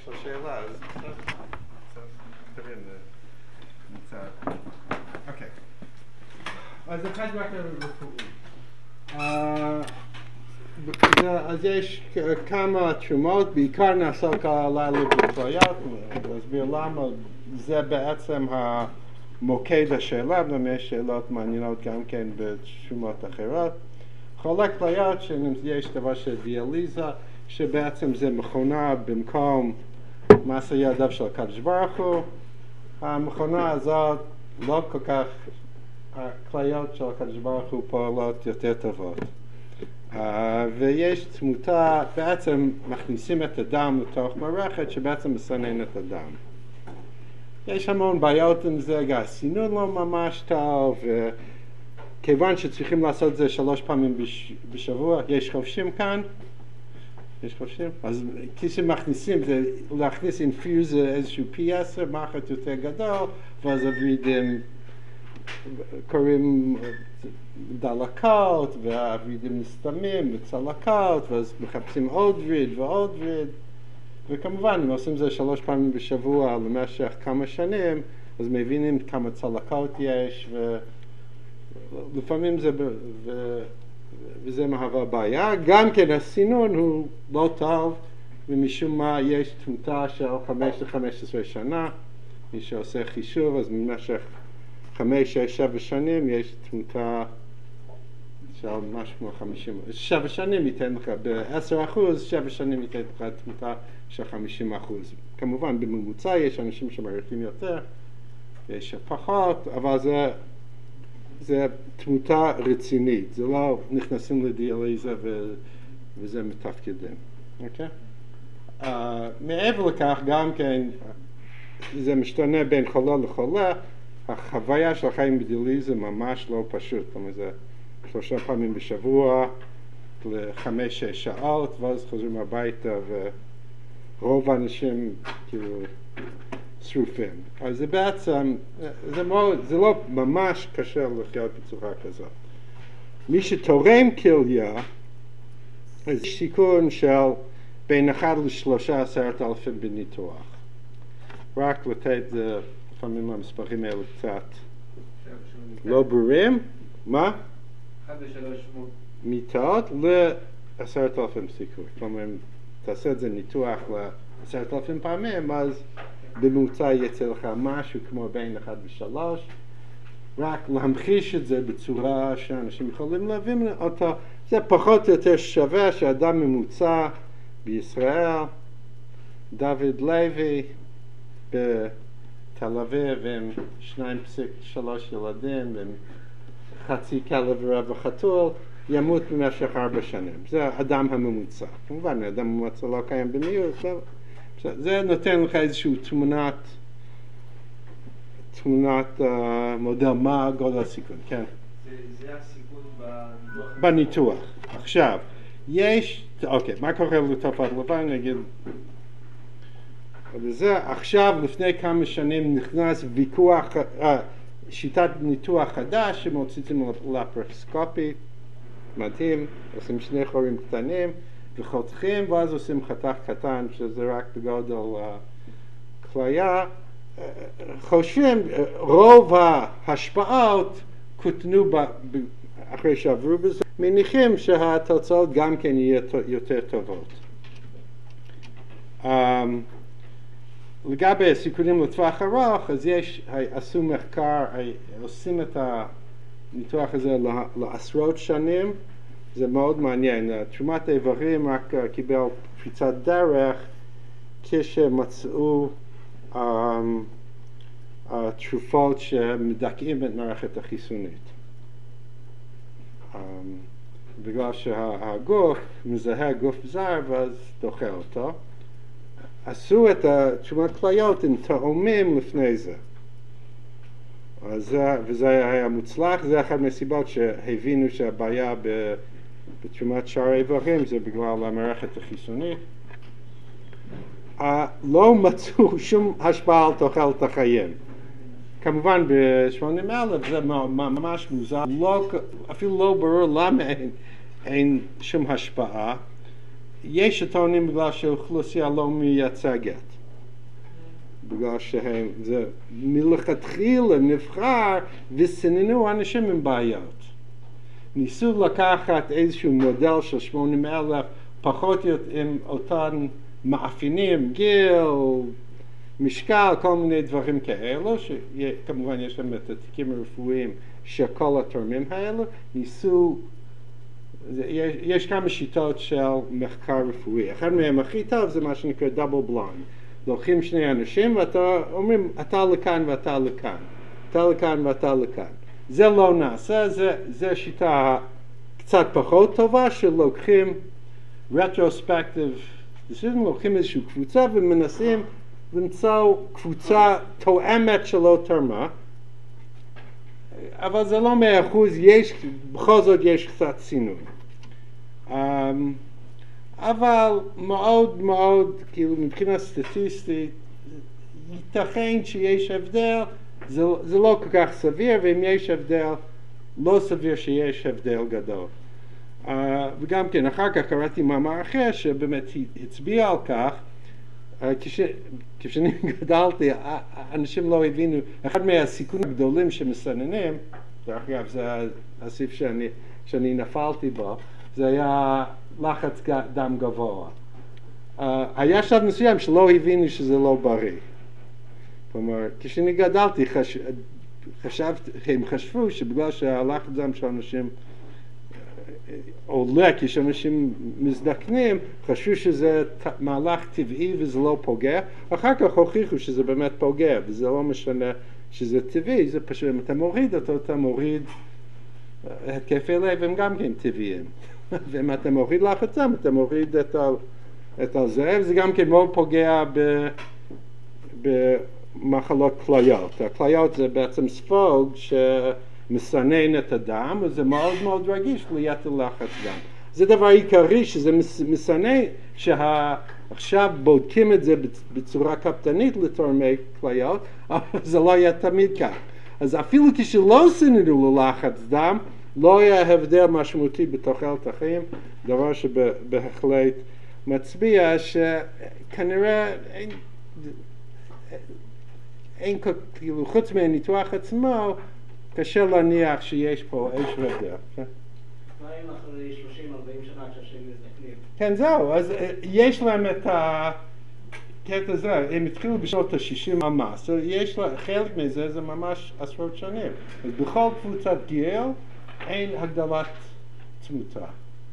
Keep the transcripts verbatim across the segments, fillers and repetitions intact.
של שאלה, אז תבין, נמצא. אוקיי. אז אחד רק רפואי. אז יש כמה תרומות, בעיקר נעסוק הלילה בכליות, להסביר למה זה בעצם המוקד השאלה, וגם יש שאלות מעניינות גם כן בתרומות אחרות. חולי כליות שיש דבר של דיאליזה, שבעצם זה מכונה במקום מעשה ידיו של הקדוש ברוך הוא. המכונה הזאת לא כל כך, הכליות של הקדוש ברוך הוא פועלות יותר טובות. Uh, ויש תמותה, בעצם מכניסים את הדם לתוך מערכת שבעצם מסנן את הדם. יש המון בעיות עם זה, הסינון לא ממש טוב, וכיוון שצריכים לעשות את זה שלוש פעמים בש... בשבוע, יש חובשים כאן? יש חובשים? אז כשמכניסים, זה להכניס אינפיוז איזשהו פי עשר, מערכת יותר גדול, ואז הוורידים קוראים דלקות, והוורידים מסתמים וצלקות, ואז מחפשים עוד וריד ועוד וריד, וכמובן אם עושים זה שלוש פעמים בשבוע למשך כמה שנים, אז מבינים כמה צלקות יש, ולפעמים זה, ו, וזה מהווה בעיה. גם כן הסינון הוא לא טוב, ומשום מה יש תמותה של חמש לחמש עשרה שנה, מי שעושה חישוב, אז במשך חמש, שש, שבע שנים יש תמותה של משהו כמו חמישים, שבע שנים ייתן לך ב-עשרה אחוז, שבע שנים ייתן לך תמותה של חמישים אחוז. כמובן בממוצע יש אנשים שמעריכים יותר, יש פחות, אבל זה, זה תמותה רצינית, זה לא נכנסים לדיאליזה ו, וזה מתפקדים. אוקיי? Uh, מעבר לכך גם כן, זה משתנה בין חולה לחולה, החוויה של החיים בדיאליזה ממש לא פשוט, זאת אומרת, זה שלושה פעמים בשבוע, לחמש, שש שעות, ואז חוזרים הביתה, ורוב האנשים כאילו שרופים. אז זה בעצם, זה, מאוד, זה לא ממש קשה לחיות בצורה כזאת. מי שתורם כליה, אז יש סיכון של בין אחד לשלושה עשרת אלפים בניתוח. רק לתת זה, לפעמים המספרים האלה קצת לא ברורים. מה? אחד לשלוש מיטות לעשרת אלפים סיכוי. כלומר, אם תעשה את זה ניתוח לעשרת אלפים פעמים, אז בממוצע יצא לך משהו כמו בין אחד ושלוש. רק להמחיש את זה בצורה שאנשים יכולים להבין אותו. זה פחות או יותר שווה שאדם ממוצע בישראל, דוד לוי, בתל אביב עם שניים פסיק שלוש ילדים ועם חצי כלב ורבע חתול, ימות במשך ארבע שנים. זה האדם הממוצע. כמובן, האדם הממוצע לא קיים במיעוט. זה נותן לך איזושהי תמונת, תמונת uh, מודל מה גודל הסיכון. כן? זה, זה הסיכון בניתוח? בניתוח. עכשיו, יש, אוקיי, מה קורה לתופעת לוואי? נגיד, וזה עכשיו, לפני כמה שנים נכנס ויכוח, uh, שיטת ניתוח חדש שמוצאים לפרוסקופי, מדהים, עושים שני חורים קטנים וחותכים, ואז עושים חתך קטן שזה רק בגודל uh, כליה. Uh, חושבים, uh, רוב ההשפעות קוטנו ב, ב, אחרי שעברו בזה, מניחים שהתוצאות גם כן יהיו יותר טובות. Um, לגבי סיכונים לטווח ארוך, אז יש, עשו מחקר, עושים את הניתוח הזה לעשרות שנים, זה מאוד מעניין. תרומת האיברים רק קיבל פריצת דרך כשמצאו um, תרופות שמדכאים את מערכת החיסונית. Um, בגלל שהגוף מזהה גוף זר ואז דוחה אותו. עשו את תרומת כליות עם תאומים לפני זה. אז, וזה היה מוצלח, זה אחת מהסיבות שהבינו שהבעיה בתרומת שאר האיברים זה בגלל המערכת החיסונית. לא מצאו שום השפעה על תוחלת החיים. כמובן ב-שמונים אלף זה ממש מוזר, לא, אפילו לא ברור למה אין, אין שום השפעה. יש שטוענים בגלל שהאוכלוסייה לא מייצגת. בגלל שהם, זה מלכתחילה נבחר וסיננו אנשים עם בעיות. ניסו לקחת איזשהו מודל של שמונים אלף, פחות עם אותן מאפיינים, גיל, משקל, כל מיני דברים כאלו, שכמובן יש להם את התיקים הרפואיים של כל התורמים האלו, ניסו, יש, יש כמה שיטות של מחקר רפואי. אחד מהם הכי טוב זה מה שנקרא דאבל בליינד. לוקחים שני אנשים ואתה אומרים, אתה לכאן ואתה לכאן, אתה לכאן ואתה לכאן. זה לא נעשה, זה, זה שיטה קצת פחות טובה שלוקחים retrospective decision, לוקחים איזושהי קבוצה ומנסים למצוא קבוצה תואמת שלא תרמה, אבל זה לא מאה אחוז, יש, בכל זאת יש קצת סינון. Um, אבל מאוד מאוד, כאילו מבחינה סטטיסטית, ייתכן שיש הבדל, זה, זה לא כל כך סביר, ואם יש הבדל, לא סביר שיש הבדל גדול. Uh, וגם כן, אחר כך קראתי מאמר אחר שבאמת הצביע על כך, uh, כש, כשאני גדלתי, אנשים לא הבינו, אחד מהסיכונים הגדולים שמסננים, דרך אגב, זה הסעיף שאני, שאני נפלתי בו, זה היה לחץ דם גבוה. Uh, היה שלב מסוים שלא הבינו שזה לא בריא. כלומר, כשאני גדלתי, חש... חשבתי, הם חשבו שבגלל שהלחץ דם של אנשים עולה, כשאנשים מזדקנים, חשבו שזה מהלך טבעי וזה לא פוגע. אחר כך הוכיחו שזה באמת פוגע, וזה לא משנה שזה טבעי, זה פשוט, אם אתה מוריד אותו, אתה מוריד התקפי לב, הם גם כן טבעיים. ואם אתה מוריד לחץ דם, אתה מוריד את, ה... את זה, וזה גם כן מאוד פוגע ב... במחלות כליות. הכליות זה בעצם ספוג שמסנן את הדם, וזה מאוד מאוד רגיש ליתר לחץ דם. זה דבר עיקרי שזה מסנן, שעכשיו בודקים את זה בצורה קפדנית לתורמי כליות, אבל זה לא יהיה תמיד כך. אז אפילו כשלא סיננו ללחץ דם, לא היה הבדל משמעותי בתוחלת החיים, דבר שבהחלט מצביע שכנראה אין, אין כאילו חוץ מהניתוח עצמו, קשה להניח שיש פה איזשהו הבדל. מה אם אחרי שלושים ארבעים שנה כשהם מזדקנים? כן, זהו, אז יש להם את הקטע הזה, הם התחילו בשנות ה-שישים ממש, יש לה, חלק מזה זה ממש עשרות שנים. אז בכל קבוצת גיל אין הגדלת תמותה.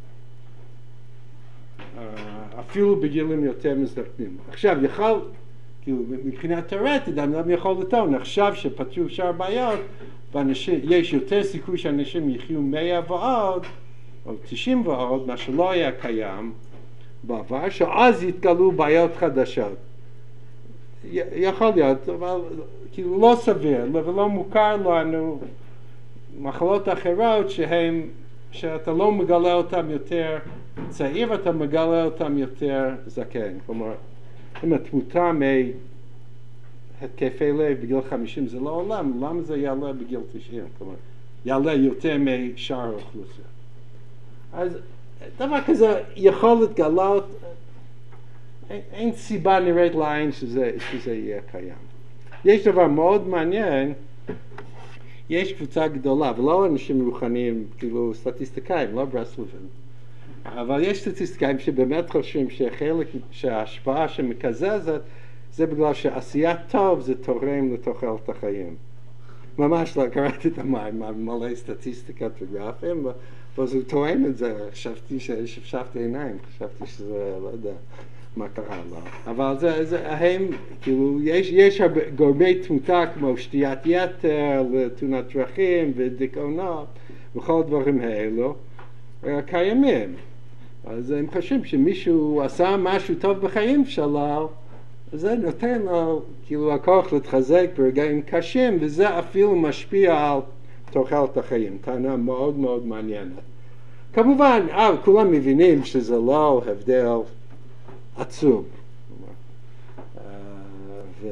אפילו בגילים יותר מזדקנים. עכשיו, יכול, כאילו, מבחינה תיאורטית, אדם יכול לטעון, עכשיו שפתרו שאר בעיות, ויש יותר סיכוי שאנשים יחיו מאה ועוד, או תשעים ועוד, מה שלא היה קיים בעבר, שאז יתגלו בעיות חדשות. יכול להיות, אבל כאילו לא סביר, ולא מוכר לנו מחלות אחרות שהן, שאתה לא מגלה אותן יותר צעיר, אתה מגלה אותן יותר זקן. כלומר, אם התמותה מהתקפי לב בגיל חמישים זה לא עולם, למה זה יעלה בגיל תשעים? כלומר, יעלה יותר משאר האוכלוסייה. אז דבר כזה יכול להתגלות, אין, אין סיבה נראית לעין שזה, שזה יהיה קיים. יש דבר מאוד מעניין, יש קבוצה גדולה, ולא אנשים רוחניים, כאילו סטטיסטיקאים, לא ברסלבים, אבל יש סטטיסטיקאים שבאמת חושבים שחלק, שההשפעה שמקזזת, זה בגלל שעשיית טוב זה תורם לתוחלת החיים. ממש לא קראתי את המים, מלא סטטיסטיקת וגרפים, ואז הוא טוען את זה, חשבתי ששפשפתי עיניים, חשבתי שזה, לא יודע מה קרה לו. אבל זה, זה, הם, כאילו, יש, יש הרבה גורמי תמותה כמו שתיית יתר, לתאונת דרכים ודיכאונות, וכל הדברים האלו, קיימים. אז הם חושבים שמישהו עשה משהו טוב בחיים שלו, זה נותן לו, כאילו, הכוח להתחזק ברגעים קשים, וזה אפילו משפיע על תוחלת החיים. טענה מאוד מאוד מעניינת. כמובן, אה, כולם מבינים שזה לא הבדל עצום. ו...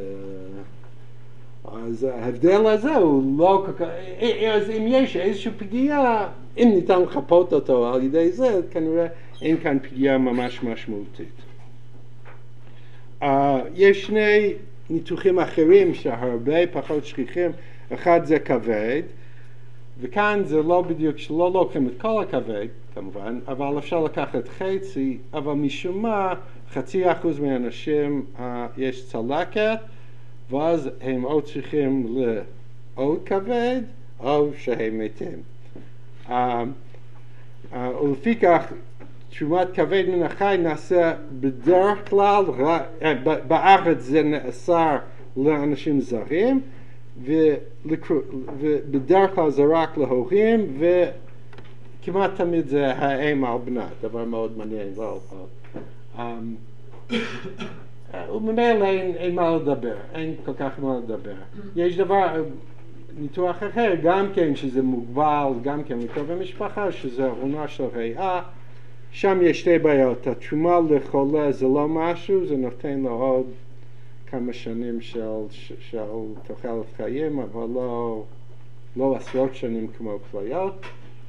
אז ההבדל הזה הוא לא כל כך... אז אם יש איזושהי פגיעה, אם ניתן לחפות אותו על ידי זה, כנראה אין כאן פגיעה ממש משמעותית. Uh, יש שני ניתוחים אחרים שהרבה פחות שכיחים, אחד זה כבד, וכאן זה לא בדיוק שלא לוקחים את כל הכבד כמובן, אבל אפשר לקחת חצי, אבל משום מה חצי אחוז מהאנשים uh, יש צלקת, ואז הם או צריכים לעוד כבד או שהם מתים. Uh, uh, ולפי כך תרומת כבד מן החי נעשה בדרך כלל, בארץ זה נאסר לאנשים זרים, ובדרך כלל זה רק להורים, וכמעט תמיד זה האם על בנה, דבר מאוד מעניין. וממילא אין מה לדבר, אין כל כך מה לדבר. יש דבר, ניתוח אחר, גם כן שזה מוגבל, גם כן לקרובי משפחה, שזה עונה של ריאה, שם יש שתי בעיות. התרומה לחולה זה לא משהו, זה נותן לו עוד כמה שנים של, של תוחלת חיים, אבל לא, לא עשרות שנים כמו כליות.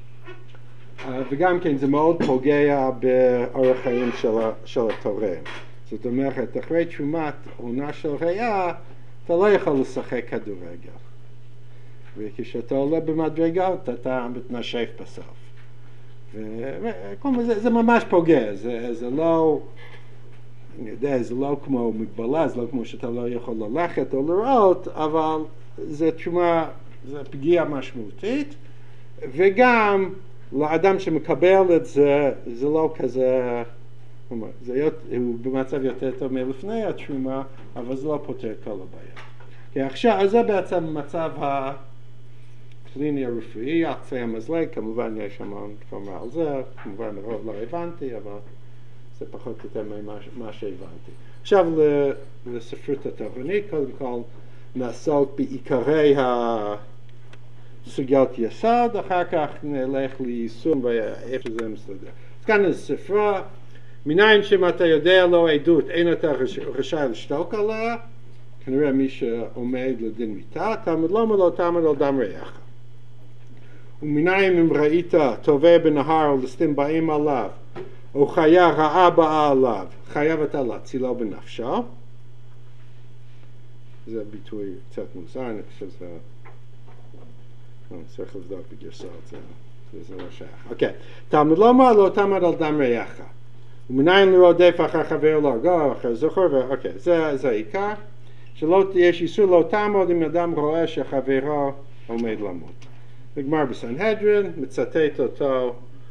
וגם כן זה מאוד פוגע באורח חיים של, של התורם. זאת אומרת, אחרי תרומת עונה של ריאה, אתה לא יכול לשחק כדורגל. וכשאתה עולה במדרגות, אתה מתנשף בסוף. וכל זה, זה ממש פוגע, זה, זה לא, אני יודע, זה לא כמו מגבלה, זה לא כמו שאתה לא יכול ללכת או לראות, אבל זה תשומה, זה פגיעה משמעותית, וגם לאדם שמקבל את זה, זה לא כזה, זה, הוא במצב יותר טוב מלפני התשומה, אבל זה לא פותר כל הבעיה. כי עכשיו, זה בעצם מצב ה... קליני הרפואי, על קצה המזלג, כמובן יש המון תחומה על זה, כמובן הרוב לא הבנתי, אבל זה פחות או יותר ממה שהבנתי. עכשיו לספרות התורנית, קודם כל נעסוק בעיקרי הסוגיות יסוד, אחר כך נלך ליישום ואיפה זה מסתדר. אז כאן הספרה, מניין שאם אתה יודע לו עדות, אין אתה רשאי לשתוק עליה, כנראה מי שעומד לדין מיתה, תעמד לא מלא תעמד על דם ריח. ומנין אם ראית טובה בנהר או לסתים באים עליו, או חיה רעה באה עליו, חייב אתה להצילו בנפשו. זה ביטוי קצת מוזר, אני חושב שזה... אני צריך לבדוק בגרסאות, זה, זה לא שייך. אוקיי, תעמד לא מה, לא תעמד על דם ריח. ומנין לרודף אחר חבר לא גר, אחר זוכר, ואוקיי, זה, זה העיקר. שלא יש איסור לא תעמוד אם אדם רואה שחברו עומד למות. נגמר בסנהדרין, מצטט אותו,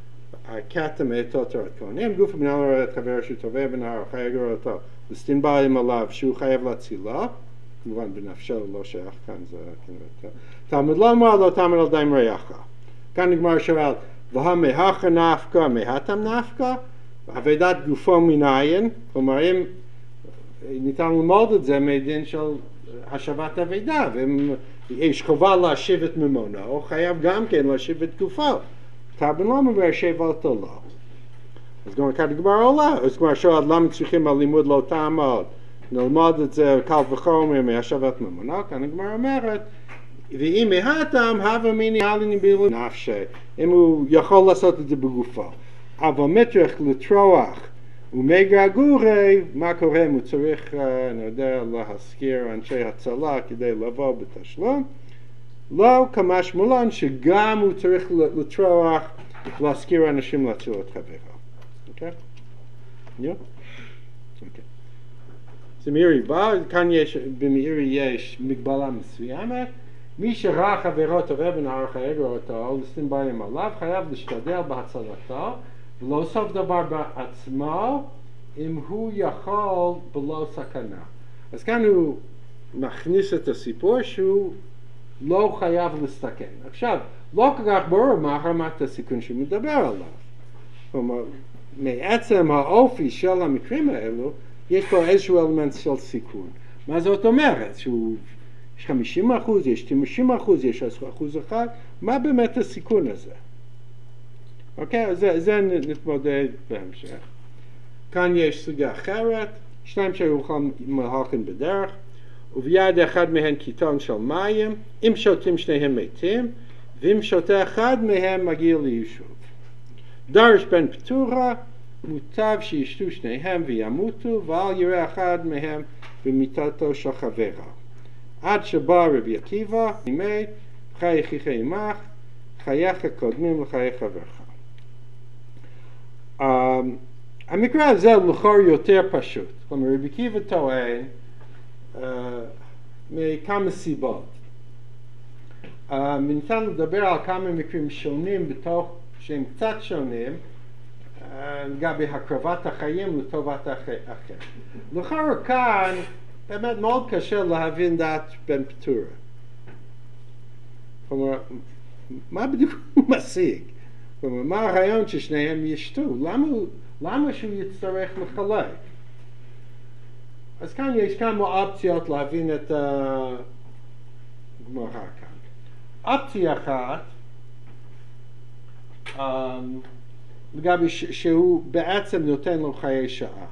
הכתם את אותו הכהנים, גוף המנהל רואה את חברו שהוא טובה בנהר, חייב לראות אותו, לסתים באים עליו שהוא חייב להצילו, כמובן בנפשו לא שייך כאן, זה כנראה. תעמד לא אמר, לא תעמד על דם ריח. כאן נגמר שואל, והמהך נפקא, מהתם נפקא, עבודת גופו מניין, כלומר אם ניתן ללמוד את זה מדין של השבת עבודה, ואם יש חובה להשיב את ממונו, הוא חייב גם כן להשיב את גופו. תרבן לא אומר שיב אותו לא. אז גם כאן נגמר עולה, אז כבר שואל למה צריכים הלימוד לא תעמוד, נלמוד את זה קל וחומר מהשבת ממונו, כאן נגמר אומרת, ואם מהתם, הווה מיני הליני בילו נפשי, אם הוא יכול לעשות את זה בגופו. אבל מטרח לטרוח, ומגרגורי, מה קורה אם הוא צריך, אני יודע, להזכיר אנשי הצלה כדי לבוא בתשלום? לא כמשמעון שגם הוא צריך לטרוח להזכיר אנשים להציל את חברו. אוקיי? יו? אוקיי. זה מאירי בא, כאן יש, במאירי יש מגבלה מסוימת, מי שראה חברו טובה בנהר חייב אותו, לסתים באים עליו, חייב להשתדל בהצלתו, ולא סוף דבר בעצמו, אם הוא יכול בלא סכנה. אז כאן הוא מכניס את הסיפור שהוא לא חייב להסתכן. עכשיו, לא כל כך ברור מה רמת הסיכון שהוא מדבר עליו. כלומר, מעצם האופי של המקרים האלו, יש פה איזשהו אלמנט של סיכון. מה זאת אומרת? שהוא, יש חמישים אחוז, יש תשעים אחוז, יש אחוז אחד, מה באמת הסיכון הזה? אוקיי, אז זה, זה נתמודד בהמשך. כאן יש סוגיה אחרת, שניים שהולכים מהלכים בדרך, וביד אחד מהן קיטון של מים, אם שותים שניהם מתים, ואם שותה אחד מהם מגיע ליישוב. דרש בן פטורה, מוטב שישתו שניהם וימותו, ואל יראה אחד מהם במיתתו של חברה. עד שבא רבי עקיבא, מת, חיי אחיך עמך, חייך קודמים לחיי חברך. Um, המקרה הזה לכאורה יותר פשוט. כלומר, רבי עקיבא טוען uh, מכמה סיבות. Uh, ניתן לדבר על כמה מקרים שונים בתוך, שהם קצת שונים, לגבי הקרבת החיים לטובת אחר. לכאורה כאן באמת מאוד קשה להבין דעת בן פטורה. כלומר, מה בדיוק הוא משיג? כלומר, מה הרעיון ששניהם ישתו? למה, למה שהוא יצטרך לחלק? אז כאן יש כמה אופציות להבין את הגמרא כאן. אופציה אחת, um, לגבי שהוא בעצם נותן לו חיי שעה.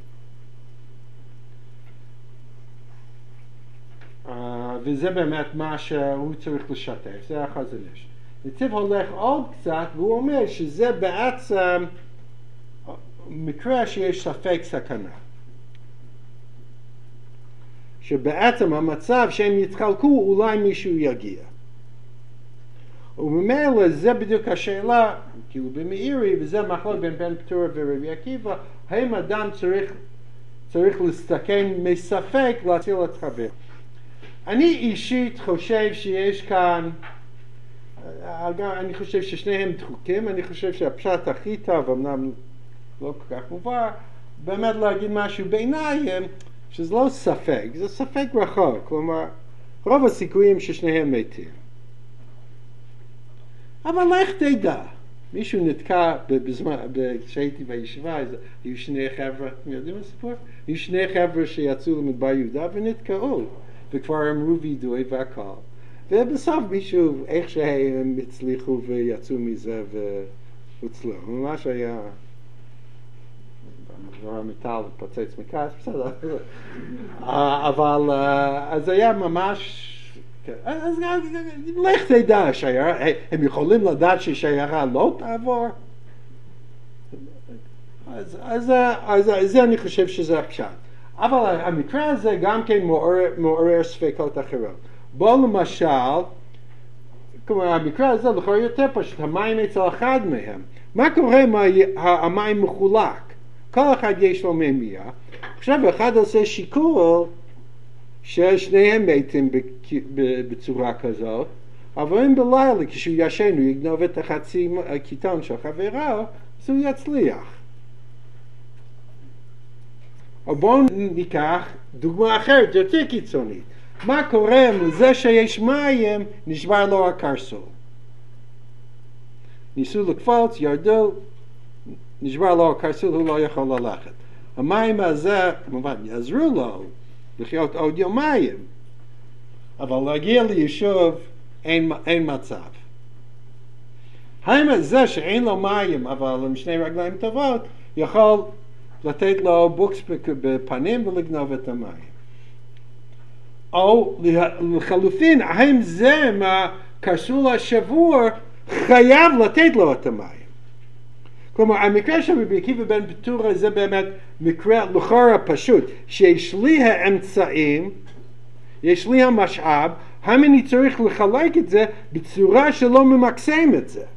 Uh, וזה באמת מה שהוא צריך לשתף, זה החזון איש. נתיב הולך עוד קצת והוא אומר שזה בעצם מקרה שיש ספק סכנה. שבעצם המצב שהם יתחלקו אולי מישהו יגיע. וממילא זה בדיוק השאלה, כאילו במאירי, וזה מחלוק בין בן פטורה ורבי עקיבא, האם אדם צריך, צריך להסתכן מספק להציל את חבר. אני אישית חושב שיש כאן, אני חושב ששניהם דחוקים, אני חושב שהפשט הכי טוב, אמנם לא כל כך מובן, באמת להגיד משהו בעיניים, שזה לא ספק, זה ספק רחוק, כלומר, רוב הסיכויים ששניהם מתים. אבל לך תדע, מישהו נתקע בזמן, כשהייתי בישיבה, היו שני חבר'ה, אתם יודעים מה הסיפור? היו שני חבר'ה שיצאו למדבר יהודה ונתקעו, וכבר אמרו וידוי והכל. ובסוף מישהו, איך שהם הצליחו ויצאו מזה והוצלו. ממש היה, לא המיטל פוצץ מכעס, בסדר. אבל אז היה ממש, אז לך תדע, הם יכולים לדעת ששיירה לא תעבור? אז, אז, אז, אז זה אני חושב שזה הפשט. אבל המקרה הזה גם כן מעורר, מעורר ספקות אחרות. בוא למשל, כלומר המקרה הזה לכאורה יותר פשוט, המים אצל אחד מהם. מה קורה אם המים מחולק? כל אחד יש לו מימייה. עכשיו אחד עושה שיקול ששניהם מתים בצורה כזאת, אבל אם בלילה כשהוא ישן הוא יגנוב את החצי קיטון של חברו, אז הוא יצליח. או בואו ניקח דוגמה אחרת יותר קיצונית. מה קורה אם לזה שיש מים נשבר לו הקרסול? ניסו לקפוץ, ירדו, נשבר לו הקרסול, הוא לא יכול ללכת. המים הזה כמובן יעזרו לו לחיות עוד יומיים, אבל להגיע ליישוב אין, אין מצב. האם הזה שאין לו מים אבל עם שני רגליים טובות יכול לתת לו בוקס בפנים ולגנוב את המים? או לחלופין, האם זה מה קרסול השבור חייב לתת לו את המים? כלומר, המקרה של רבי עקיבא בן פטורה זה באמת מקרה לכאורה פשוט, שיש לי האמצעים, יש לי המשאב, האם אני צריך לחלק את זה בצורה שלא ממקסם את זה?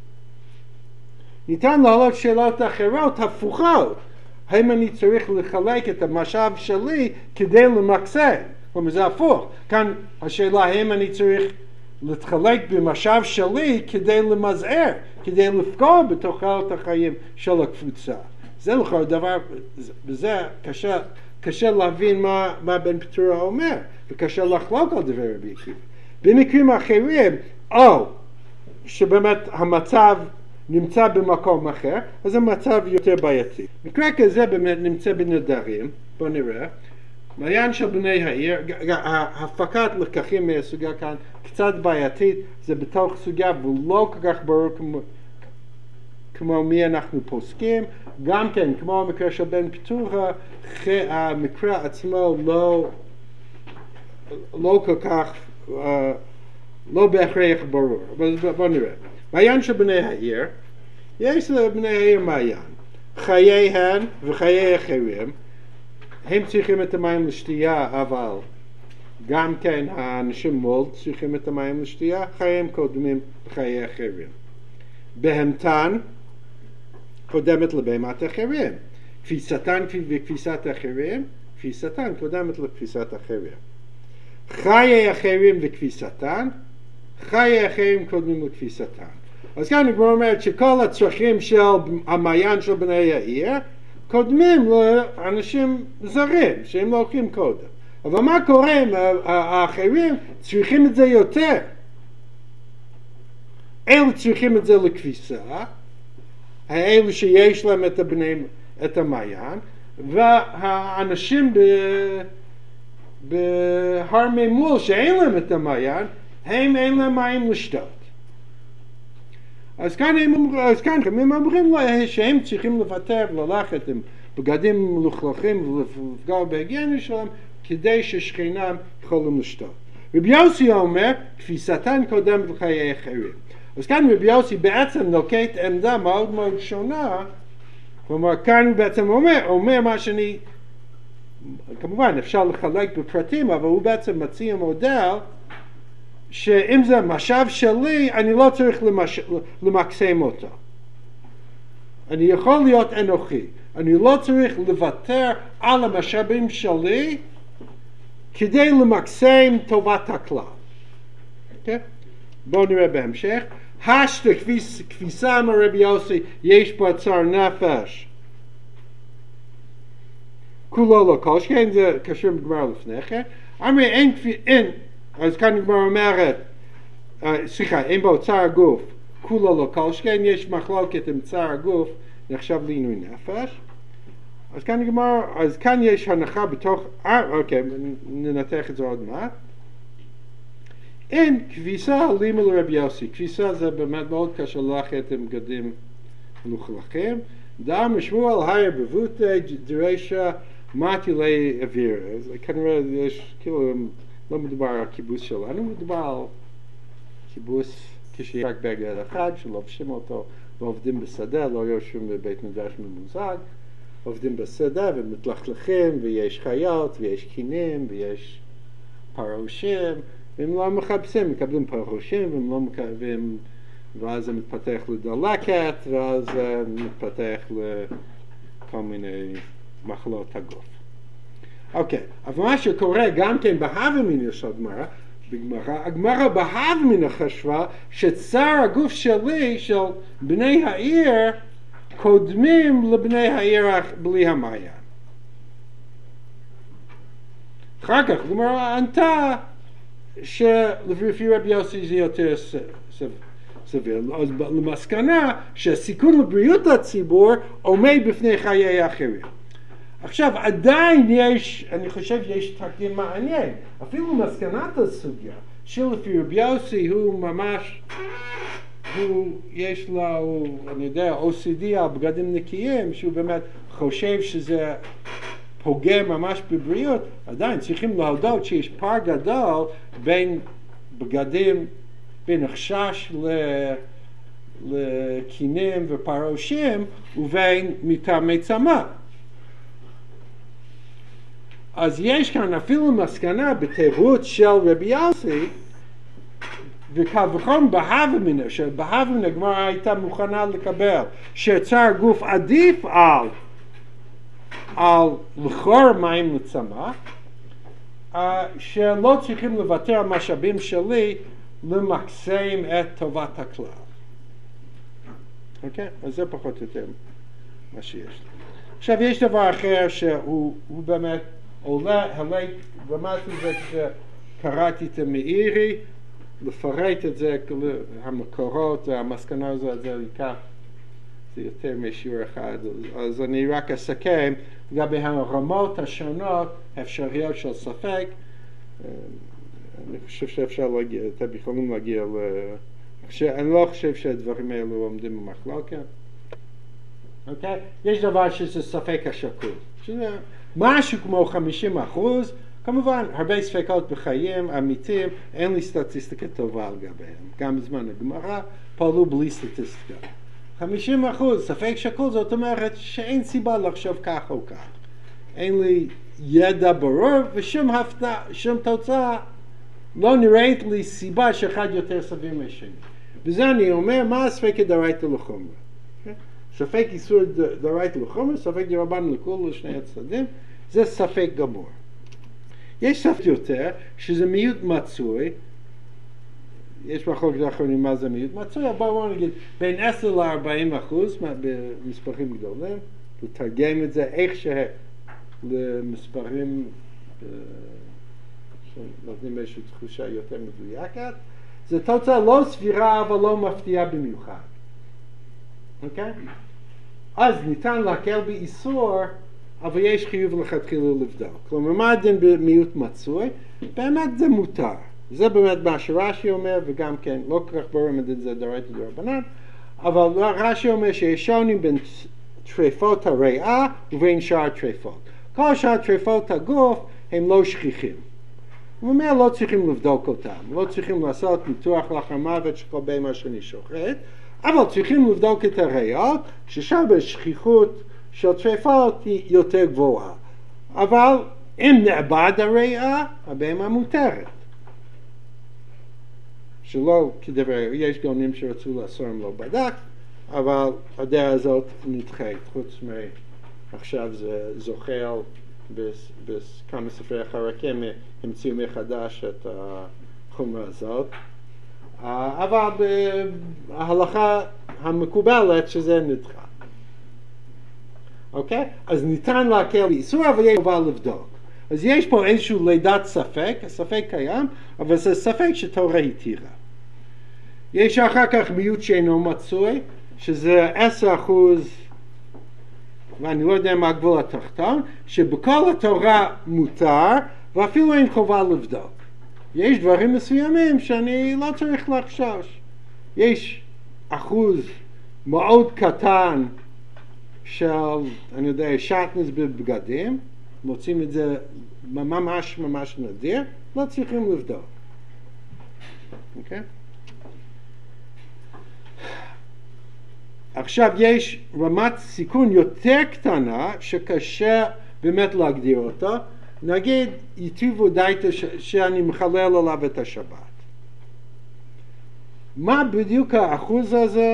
ניתן להעלות שאלות אחרות הפוכות, האם אני צריך לחלק את המשאב שלי כדי למקסם? כלומר, זה הפוך. כאן השאלה, האם אני צריך להתחלק במשאב שלי כדי למזער, כדי לפגוע בתוחלת החיים של הקבוצה. זה לכאורה דבר, וזה קשה, קשה להבין מה, מה בן פטורה אומר, וקשה לחלוק על דבר רבי עקיבא. במקרים אחרים, או שבאמת המצב נמצא במקום אחר, אז המצב יותר בעייתי. מקרה כזה באמת נמצא בנדרים, בוא נראה. מעיין של בני העיר, הפקת לקחים מהסוגיה כאן קצת בעייתית, זה בתוך סוגיה ולא כל כך ברור כמו, כמו מי אנחנו פוסקים. גם כן, כמו המקרה של בן פטורה, המקרה עצמו לא, לא כל כך, לא בהכרח ברור. אבל בוא נראה. מעיין של בני העיר, יש לבני העיר מעיין. חייהם וחיי אחרים, הם צריכים את המים לשתייה, אבל גם כן האנשים מולד צריכים את המים לשתייה, חייהם קודמים לחיי אחרים. בהמתן קודמת לבהמת אחרים. כפיסתן וכפיסת אחרים, כפיסתן קודמת לכפיסת אחרים. חיי אחרים וכפיסתן, חיי אחרים קודמים לכפיסתן. אז כאן הגמרא אומרת שכל הצרכים של המעיין של בני העיר קודמים לאנשים זרים שהם לא הולכים קודם. אבל מה קורה אם האחרים צריכים את זה יותר? אלו צריכים את זה לכביסה, האלו שיש להם את, הבני, את המעיין, והאנשים ב, בהר ממול שאין להם את המעיין, הם אין להם מים לשתות. אז כאן הם, אז כאן הם אומרים לה שהם צריכים לוותר וללכת עם בגדים מלוכלכים ולפגוע בהיגיינה שלהם כדי ששכינם יכולים לשתות. רבי יוסי אומר, כפיסתן קודמת לחיי אחרים. אז כאן רבי יוסי בעצם נוקט עמדה מאוד מאוד שונה, כלומר כאן הוא בעצם אומר, אומר מה שאני, כמובן אפשר לחלק בפרטים, אבל הוא בעצם מציע מודל, שאם זה משאב שלי, אני לא צריך למש... למקסם אותו. אני יכול להיות אנוכי. אני לא צריך לוותר על המשאבים שלי כדי למקסם טובת הכלל. Okay? בואו נראה בהמשך. השתה כביס, כביסה מרבי יוסי, יש פה צער נפש. כולו לא כל שכן, זה קשור בגמרא לפני כן. אמרי אין כפי... אין אז כאן הגמרא אומרת, סליחה, אין בו צער גוף, כולו לא כל שכן, יש מחלוקת עם צער גוף, נחשב לעינוי נפש. אז כאן הגמרא, אז כאן יש הנחה בתוך, אה, אוקיי, ננתח את זה עוד מעט. אין כביסה לימה לרבי יוסי, כביסה זה באמת מאוד קשה ללכת עם בגדים מלוכלכים. דאמר משמואל הייר בבוטה דרשה מטילי אוויר, אז כנראה יש כאילו, לא מדובר על קיבוץ שלנו, מדובר על קיבוץ כשיש רק בגד אחד שלובשים אותו ועובדים בשדה, לא יושבים בבית מדרש ממוזג, עובדים בשדה ומתלכלכים ויש חיות ויש קינים ויש פרושים, והם לא מחפשים, מקבלים פרושים והם לא מקבלים, ואז זה מתפתח לדלקת ואז זה מתפתח לכל מיני מחלות הגוף. אוקיי, אבל מה שקורה גם כן בהווה מינא של הגמרא, בגמרא, הגמרא בהווה מינא חשבה שצער הגוף שלי, של בני העיר, קודמים לבני העיר בלי המעיין. אחר כך הגמרא ענתה שלפי רבי יוסי זה יותר סביר. אז למסקנה שהסיכון לבריאות הציבור עומד בפני חיי האחרים. עכשיו עדיין יש, אני חושב שיש תקדים מעניין, אפילו מסקנת הסוגיה שלפי רבי יוסי הוא ממש, הוא יש לו, אני יודע, או סי די על בגדים נקיים, שהוא באמת חושב שזה פוגע ממש בבריאות, עדיין צריכים להודות שיש פער גדול בין בגדים, בין החשש לקינים ופרושים ובין מטעמי צמא. אז יש כאן אפילו מסקנה בתירוץ של רבי יוסי, וקל וחומר בהווה מינא, שבהווה מינא הגמרא הייתה מוכנה לקבל שצער גוף עדיף על, על לכאורה מים לצמא, uh, שלא צריכים לוותר על משאבים שלי למקסם את טובת הכלל. אוקיי? Okay? אז זה פחות או יותר מה שיש. עכשיו יש דבר אחר שהוא באמת עולה, הלק, למדתי את זה כשקראתי את המאירי, לפרט את זה, המקורות, המסקנה הזאת, זה ייקח, זה יותר משיעור אחד, אז אני רק אסכם לגבי הרמות השונות, האפשריות של ספק, אני חושב שאפשר להגיע, אתם יכולים להגיע ל... אני לא חושב שהדברים האלו עומדים במחלוקת. אוקיי? יש דבר שזה ספק השקול, שזה משהו כמו חמישים אחוז, כמובן הרבה ספקות בחיים אמיתיים, אין לי סטטיסטיקה טובה על גביהם, גם בזמן הגמרא פעלו בלי סטטיסטיקה. חמישים אחוז ספק שקול, זאת אומרת שאין סיבה לחשוב כך או כך. אין לי ידע ברור ושום הפתעה, שום תוצאה, לא נראית לי סיבה שאחד יותר סביר מהשני. וזה אני אומר, מה הספק דאורייתא לחומרא? ספק איסור דאורייתא לחומרא, ספק דרבנן לכול לשני הצדדים, זה ספק גמור. יש ספק יותר, שזה מיעוט מצוי, יש מחלוקת אחרונים מה זה מיעוט מצוי, אבל בואו נגיד, בין עשר לארבעים אחוז במספרים גדולים, לתרגם את זה איך שה... למספרים שנותנים איזושהי תחושה יותר מדויקת, זו תוצאה לא סבירה אבל לא מפתיעה במיוחד. אוקיי? אז ניתן להקל באיסור, אבל יש חיוב לכתחילה לבדוק. כלומר, מה הדין במיעוט מצוי? באמת זה מותר. זה באמת מה שרש"י אומר, וגם כן, לא כל כך ברור אם זה דאורייתא דרבנן, אבל רש"י אומר שיש שוני בין טרפות הריאה ובין שאר טרפות. כל שאר טרפות הגוף הם לא שכיחים. הוא אומר, לא צריכים לבדוק אותם, לא צריכים לעשות ניתוח לאחר מוות של כל בהמה שאני שוחט, אבל צריכים לבדוק את הריאות, ששם השכיחות של טרפות היא יותר גבוהה. אבל אם נאבד הריאה, הבהמה מותרת. שלא כדבר, יש גאונים שרצו לאסור אם לא בדק, אבל הדעה הזאת נדחית, חוץ מעכשיו זה זוחל בכמה ספרי החרקים המציאו מחדש את החומרה הזאת, אבל בהלכה המקובלת שזה נדחה. אוקיי? אז ניתן להקל באיסור, אבל יש חובה לבדוק. אז יש פה איזשהו לידת ספק, הספק קיים, אבל זה ספק שתורה התירה. יש אחר כך מיעוט שאינו מצוי, שזה עשר אחוז, ואני לא יודע מה הגבול התחתון, שבכל התורה מותר, ואפילו אין חובה לבדוק. יש דברים מסוימים שאני לא צריך לחשוש. יש אחוז מאוד קטן של, אני יודע, שטנז בבגדים, מוצאים את זה ממש ממש נדיר, לא צריכים לבדוק. אוקיי? Okay? עכשיו יש רמת סיכון יותר קטנה שקשה באמת להגדיר אותה, נגיד יתיבו דייטה ש- שאני מחלל עליו את השבת. מה בדיוק האחוז הזה?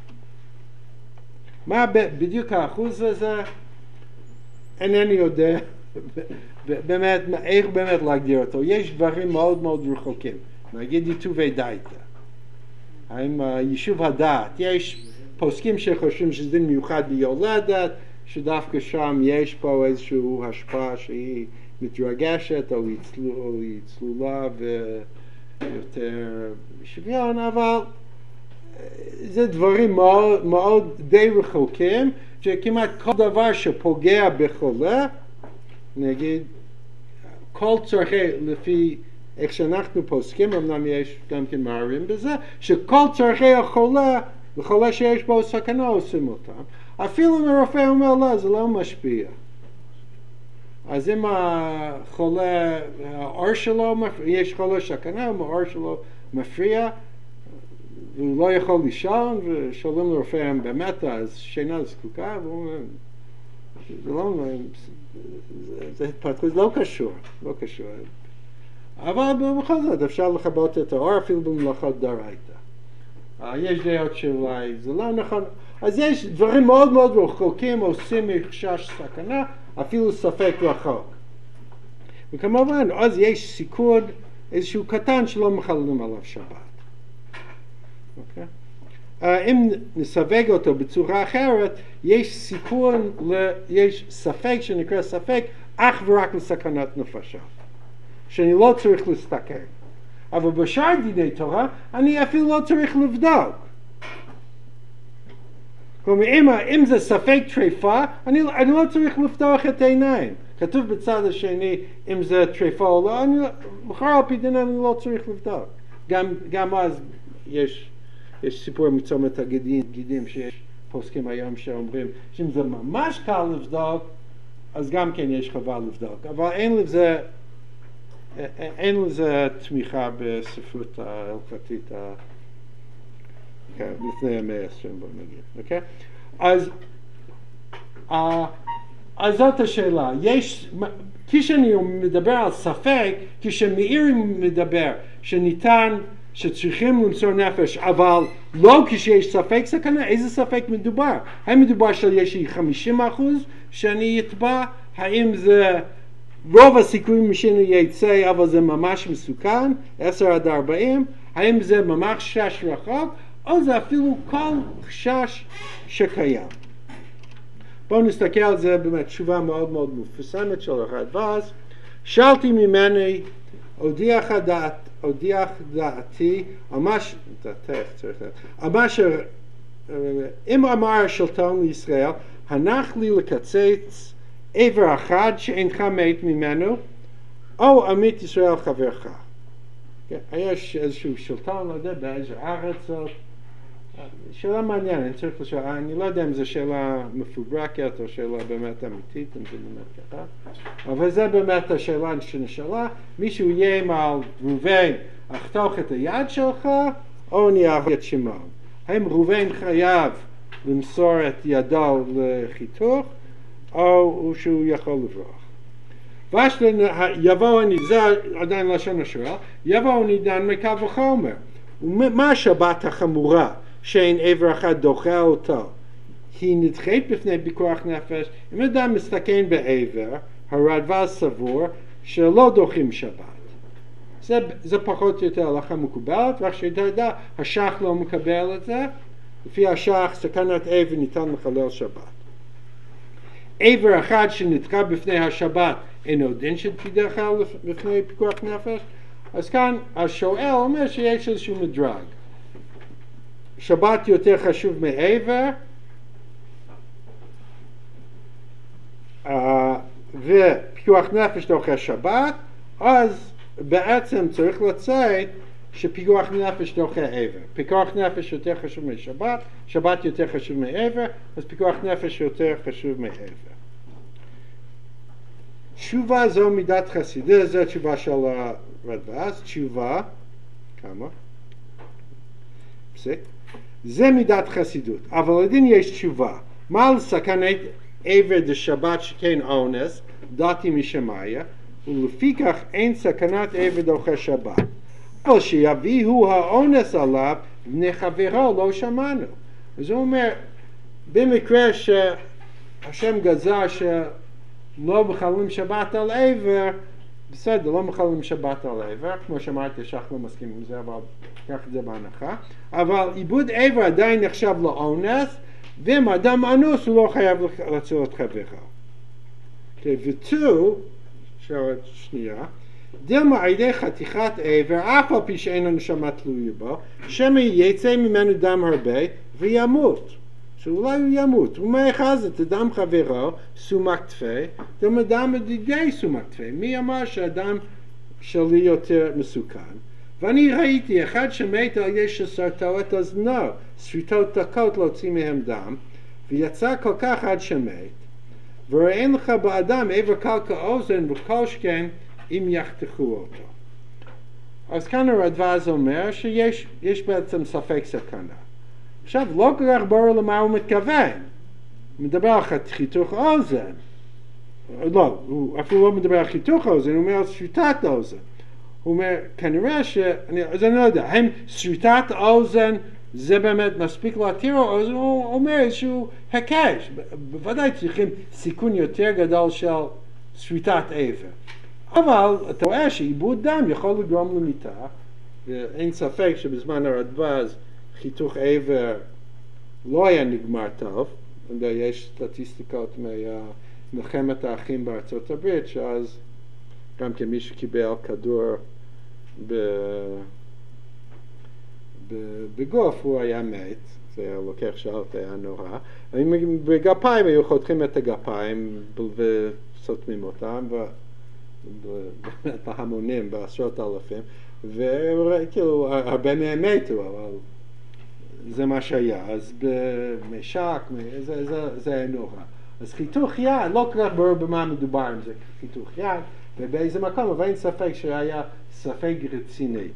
מה בדיוק האחוז הזה? אינני יודע באמת, איך באמת להגדיר אותו. יש דברים מאוד מאוד רחוקים. נגיד יתובי דייטה. האם יישוב הדעת, יש פוסקים שחושבים שזה דין מיוחד ביולדת, שדווקא שם יש פה איזושהי השפעה שהיא מתרגשת או היא, צלול, או היא צלולה ויותר שוויון, אבל זה דברים מאוד, מאוד די רחוקים, שכמעט כל דבר שפוגע בחולה, נגיד, כל צורכי, לפי איך שאנחנו פוסקים, אמנם יש גם כן מערים בזה, שכל צורכי החולה, וחולה שיש בו סכנה עושים אותם. אפילו אם הרופא אומר לא, זה לא משפיע. אז אם החולה, האור שלו, יש חולה סכנה, אם האור שלו מפריע, והוא לא יכול לישון, ושואלים לרופא אם באמת, אז שינה זקוקה, והוא אומר, זה לא, זה התפתחות, לא קשור, לא קשור. אבל בכל זאת אפשר לכבות את האור אפילו במלאכות דאורייתא. יש דעות שאולי זה לא נכון. אז יש דברים מאוד מאוד רחוקים עושים מחשש סכנה, אפילו ספק רחוק. וכמובן, אז יש סיכון איזשהו קטן שלא מחללים עליו שבת. אוקיי? אם נסווג אותו בצורה אחרת, יש סיכון, יש ספק שנקרא ספק אך ורק לסכנת נפשות. שאני לא צריך להסתכל. אבל בשאר דיני תורה, אני אפילו לא צריך לבדוק. כלומר, אם, אם זה ספק טריפה, אני, אני לא צריך לפתוח את העיניים. כתוב בצד השני, אם זה טריפה או לא, אני, בכל על פי דין אני לא צריך לבדוק. גם, גם אז יש, יש סיפור מצומת הגידים, גידים שיש פוסקים היום שאומרים, שאם זה ממש קל לבדוק, אז גם כן יש חובה לבדוק. אבל אין לזה, אין לזה תמיכה בספרות ההלכתית כן, לפני המאה העשרים, בוא נגיד, אוקיי? אז, uh, אז זאת השאלה. יש, כשאני מדבר על ספק, כשמאיר מדבר שניתן, שצריכים למסור נפש, אבל לא כשיש ספק סכנה, איזה ספק מדובר? האם מדובר שיש לי חמישים אחוז שאני אטבע? האם זה רוב הסיכויים שאני יצא אבל זה ממש מסוכן, עשר עד ארבעים? האם זה ממש חשש רחוק? או זה אפילו כל חשש שקיים? בואו נסתכל על זה, באמת תשובה מאוד מאוד מפורסמת של הרדב"ז. שאלתי ממני, הודיח דעת, הודיח דעתי, על מה ש... דעתך צריך לדעת, על מה ש... אם אמר השלטון לישראל, הנח לי לקצץ עבר אחד שאינך מת ממנו, או עמית ישראל חברך. יש איזשהו שלטון, לא יודע, באיזו ארץ זאת, שאלה מעניינת, אני צריך לשאול, אני לא יודע אם זו שאלה מפוברקת או שאלה באמת אמיתית, אם זה באמת ככה, אבל זה באמת השאלה שנשאלה, מישהו איים על ראובן, אחתוך את היד שלך, או אני אהרוג את שמעון. האם ראובן חייב למסור את ידו לחיתוך, או שהוא יכול לברוח? ואז יבואו אני, זה עדיין לשון השאלה, יבואו אני דן מקו וחומר. ומה השבת החמורה שאין עבר אחד דוחה אותו? היא נדחית בפני פיקוח נפש. אם אדם מסתכן בעבר, הרדב"ז סבור שלא דוחים שבת. זה, זה פחות או יותר הלכה מקובלת, רק שאתה יודע, השח לא מקבל את זה. לפי השח, סכנת עבר ניתן לחלל שבת. עבר אחד שנדחה בפני השבת אינו דין שתדחה בפני פיקוח נפש. אז כאן השואל אומר שיש איזשהו מדרג. שבת יותר חשוב מעבר, uh, ופיקוח נפש דוחה שבת, אז בעצם צריך לצאת שפיקוח נפש דוחה עבר. פיקוח נפש יותר חשוב משבת, שבת יותר חשוב מעבר, אז פיקוח נפש יותר חשוב מעבר. תשובה זו מידת חסידה, זו תשובה של הרדב"ז, תשובה, כמה? פסיק. זה מידת חסידות, אבל לדין יש תשובה. מה על סכנת עבר דשבת שכן אונס, דעתי משמיא, ולפי כך אין סכנת עבר דוחה שבת. אבל שיביאו האונס עליו, בני חברו לא שמענו. אז הוא אומר, במקרה שהשם גזר שלא מחללים שבת על עבר, בסדר, לא מחללים שבת על עבר, כמו שאמרתי, שח לא מסכים עם זה, אבל קח את זה בהנחה. אבל עיבוד עבר עדיין נחשב לאונס, ואם אדם אנוס הוא לא חייב להציל את חברו. ותו, שנייה, דילמה על ידי חתיכת עבר, אף על פי שאין הנשמה תלויה בו, שמא יצא ממנו דם הרבה וימות. שאולי הוא ימות. ומה יחזת? אדם חברו, סומק תפי, דילמה דם מדידי סומק תפי. מי אמר שהאדם שלי יותר מסוכן? ואני ראיתי אחד שמת על ידי שסרטו את אזנו, שריטות דקות להוציא מהם דם, ויצא כל כך עד שמת, וראין לך באדם עבר קל כאוזן וכל שכן אם יחתכו אותו. אז כאן הרדב"ז אומר שיש יש בעצם ספק סכנה. עכשיו לא כל כך ברור למה הוא מתכוון. הוא מדבר על חיתוך אוזן. לא, הוא אפילו לא מדבר על חיתוך אוזן, הוא אומר על שריטת אוזן. הוא אומר, כנראה ש... אני, אז אני לא יודע, האם שריטת אוזן זה באמת מספיק להתיר, או הוא אומר איזשהו הקש. בוודאי צריכים סיכון יותר גדול של שריטת עבר. אבל אתה רואה שעיבוד דם יכול לגרום למיתה, ואין ספק שבזמן הרדב"ז חיתוך עבר לא היה נגמר טוב. יש סטטיסטיקות ממלחמת האחים בארצות הברית, שאז גם כמי שקיבל כדור ב... ב... בגוף הוא היה מת, זה היה לוקח שעות, היה נורא. בגפיים היו חותכים את הגפיים וסותמים אותם, ו... בהמונים, בעשרות אלפים, וכאילו הרבה מהם מתו, אבל זה מה שהיה. אז במשק, זה, זה, זה היה נורא. אז חיתוך יד, לא כל כך ברור במה מדובר אם זה חיתוך יד, ובאיזה מקום, אבל אין ספק שהיה ספק רציני.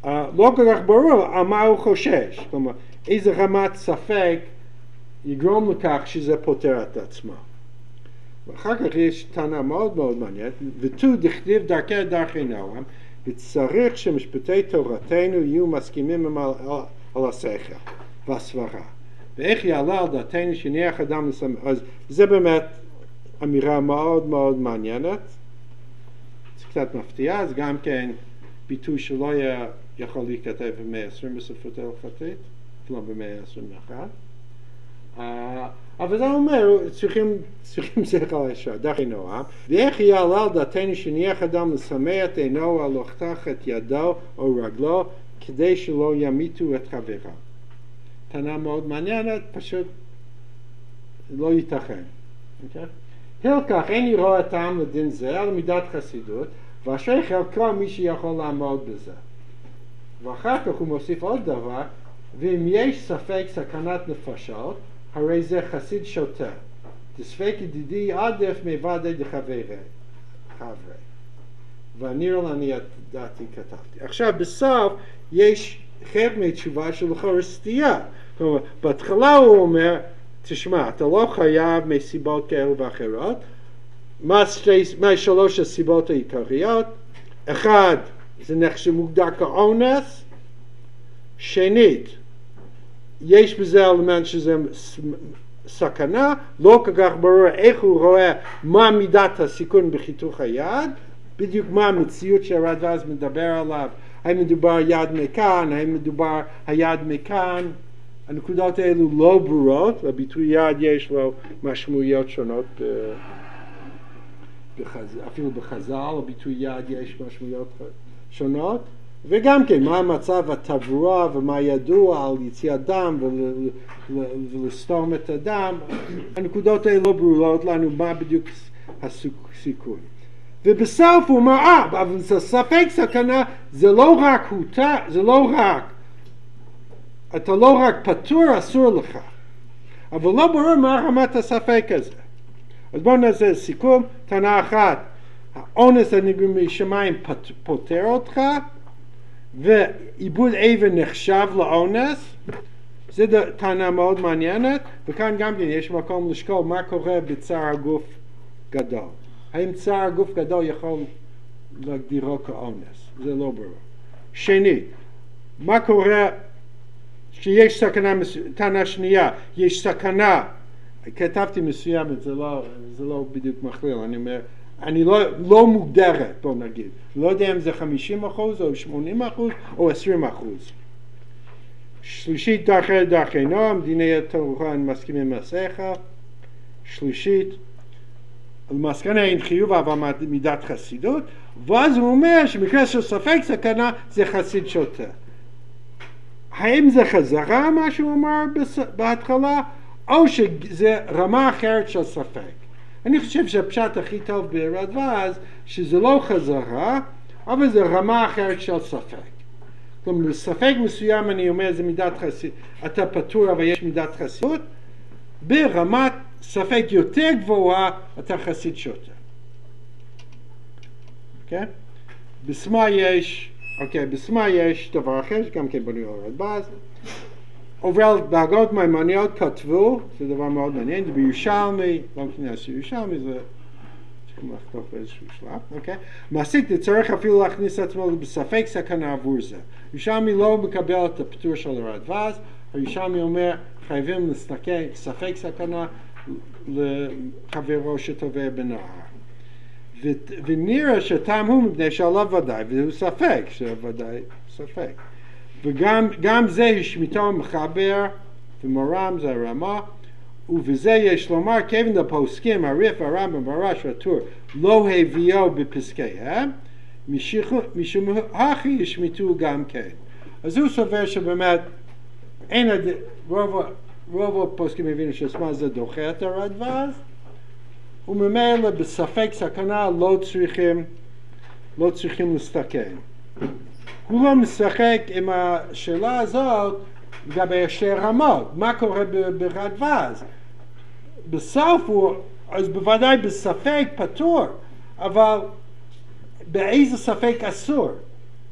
uh, לא כל כך ברור על מה הוא חושש, כלומר איזה רמת ספק יגרום לכך שזה פותר את עצמו. ואחר כך יש טענה מאוד מאוד מעניינת, ותו דכתיב דרכי דרכי נועם, וצריך שמשפטי תורתנו יהיו מסכימים על, על, על השכל והסברה. ואיך יעלה על דעתנו שניח אדם לסמך, אז זה באמת אמירה מאוד מאוד מעניינת, זה קצת מפתיע, אז גם כן ביטוי שלא היה יכול להיכתב במאה עשרים בספרות ההלכתית, לא במאה עשרים ואחת. Uh, אבל זה אומר, צריכים, צריכים שכל ישר, דרכי נועם, ואיך יעלה על דעתנו שניח אדם לשמח את עינו על לחתוך את ידו או רגלו כדי שלא ימיתו את חבריו. טענה מאוד מעניינת, פשוט לא ייתכן. Okay? הלקח איני רואה טעם לדין זה על מידת חסידות, ואשרי חלקו מי שיכול לעמוד בזה. ואחר כך הוא מוסיף עוד דבר, ואם יש ספק סכנת נפשות, הרי זה חסיד שוטה. תספק ידידי עדף מוודאי דחברי. חברי. ונראה אני את דעתי כתבתי. עכשיו בסוף יש חלק מהתשובה של לכאורה סטייה. כלומר, בהתחלה הוא אומר, תשמע, אתה לא חייב מסיבות כאלו ואחרות. מה, שתי, מה שלוש הסיבות העיקריות? אחד, זה נחשב מוגדר כאונס. שנית, יש בזה אלמנט שזה סכנה, לא כל כך ברור איך הוא רואה מה מידת הסיכון בחיתוך היד, בדיוק מה המציאות שהרדב"ז מדבר עליו, האם מדובר יד מכאן, האם מדובר היד מכאן, הנקודות האלו לא ברורות, לביטוי יד יש לו משמעויות שונות, בחז... אפילו בחז"ל, לביטוי יד יש משמעויות שונות, וגם כן, מה המצב התברואה ומה ידוע על יציאת דם ול, ולסתום את הדם, הנקודות האלה לא ברורות לנו מה בדיוק הסיכון. ובסוף הוא אומר, אה, אבל זה ספק סכנה, זה לא רק הותר, זה לא רק, אתה לא רק פטור, אסור לך. אבל לא ברור מה רמת הספק הזה. אז בואו נעשה סיכום, טענה אחת, האונס הנגרם משמיים פוטר אותך, ועיבוד אבן נחשב לאונס, זו טענה מאוד מעניינת, וכאן גם כן יש מקום לשקול מה קורה בצער הגוף גדול. האם צער הגוף גדול יכול להגדירו כאונס? זה לא ברור. שנית, מה קורה שיש סכנה, טענה שנייה, יש סכנה, כתבתי מסוימת, זה לא, זה לא בדיוק מכליל, אני אומר, אני לא, לא מוגדרת, בוא נגיד. לא יודע אם זה חמישים אחוז או שמונים אחוז או עשרים אחוז. שלישית, דרכי דרכי נועם, דיני התורה מסכימים מהשכל. שלישית, למסקנה אין חיוב אבל מידת חסידות. ואז הוא אומר שמקרה של ספק סכנה זה חסיד שוטה. האם זה חזרה מה שהוא אמר בהתחלה, או שזה רמה אחרת של ספק? אני חושב שהפשט הכי טוב ברדב"ז, שזה לא חזרה, אבל זה רמה אחרת של ספק. כלומר, בספק מסוים אני אומר, זה מידת חסידות, אתה פטור אבל יש מידת חסידות, ברמת ספק יותר גבוהה, אתה חסיד שוטה. אוקיי? בסמה יש, אוקיי, בסמה יש דבר אחר, גם כן בנוי על רדב"ז. עובר בהגות מימוניות כתבו, זה דבר מאוד מעניין, זה בירושלמי, לא מכנס ירושלמי, זה צריכים לחתוך באיזשהו שלב, אוקיי? מעסיק לצורך אפילו להכניס עצמו בספק סכנה עבור זה. ירושלמי לא מקבל את הפטור של הרדב"ז, הירושלמי אומר, חייבים להסתכל ספק סכנה לחברו שטובע בנהר. ונראה שטעם הוא מפני שעליו ודאי, והוא ספק, שוודאי ספק. וגם גם זה השמיטו מחבר ומורם זה הרמה, ובזה יש לומר כיוון הפוסקים הריף הרמב"ם והרש והטור לא הביאו בפסקיהם, משום הכי ישמיטו גם כן. אז הוא סובר שבאמת אין הד... רוב, רוב הפוסקים הבינו שסמה זה דוחה את הרדב"ז, וממילא בספק סכנה לא צריכים לא צריכים להסתכן. הוא לא משחק עם השאלה הזאת לגבי שתי רמות, מה קורה ברדב"ז. בסוף הוא, אז בוודאי בספק פטור, אבל באיזה ספק אסור.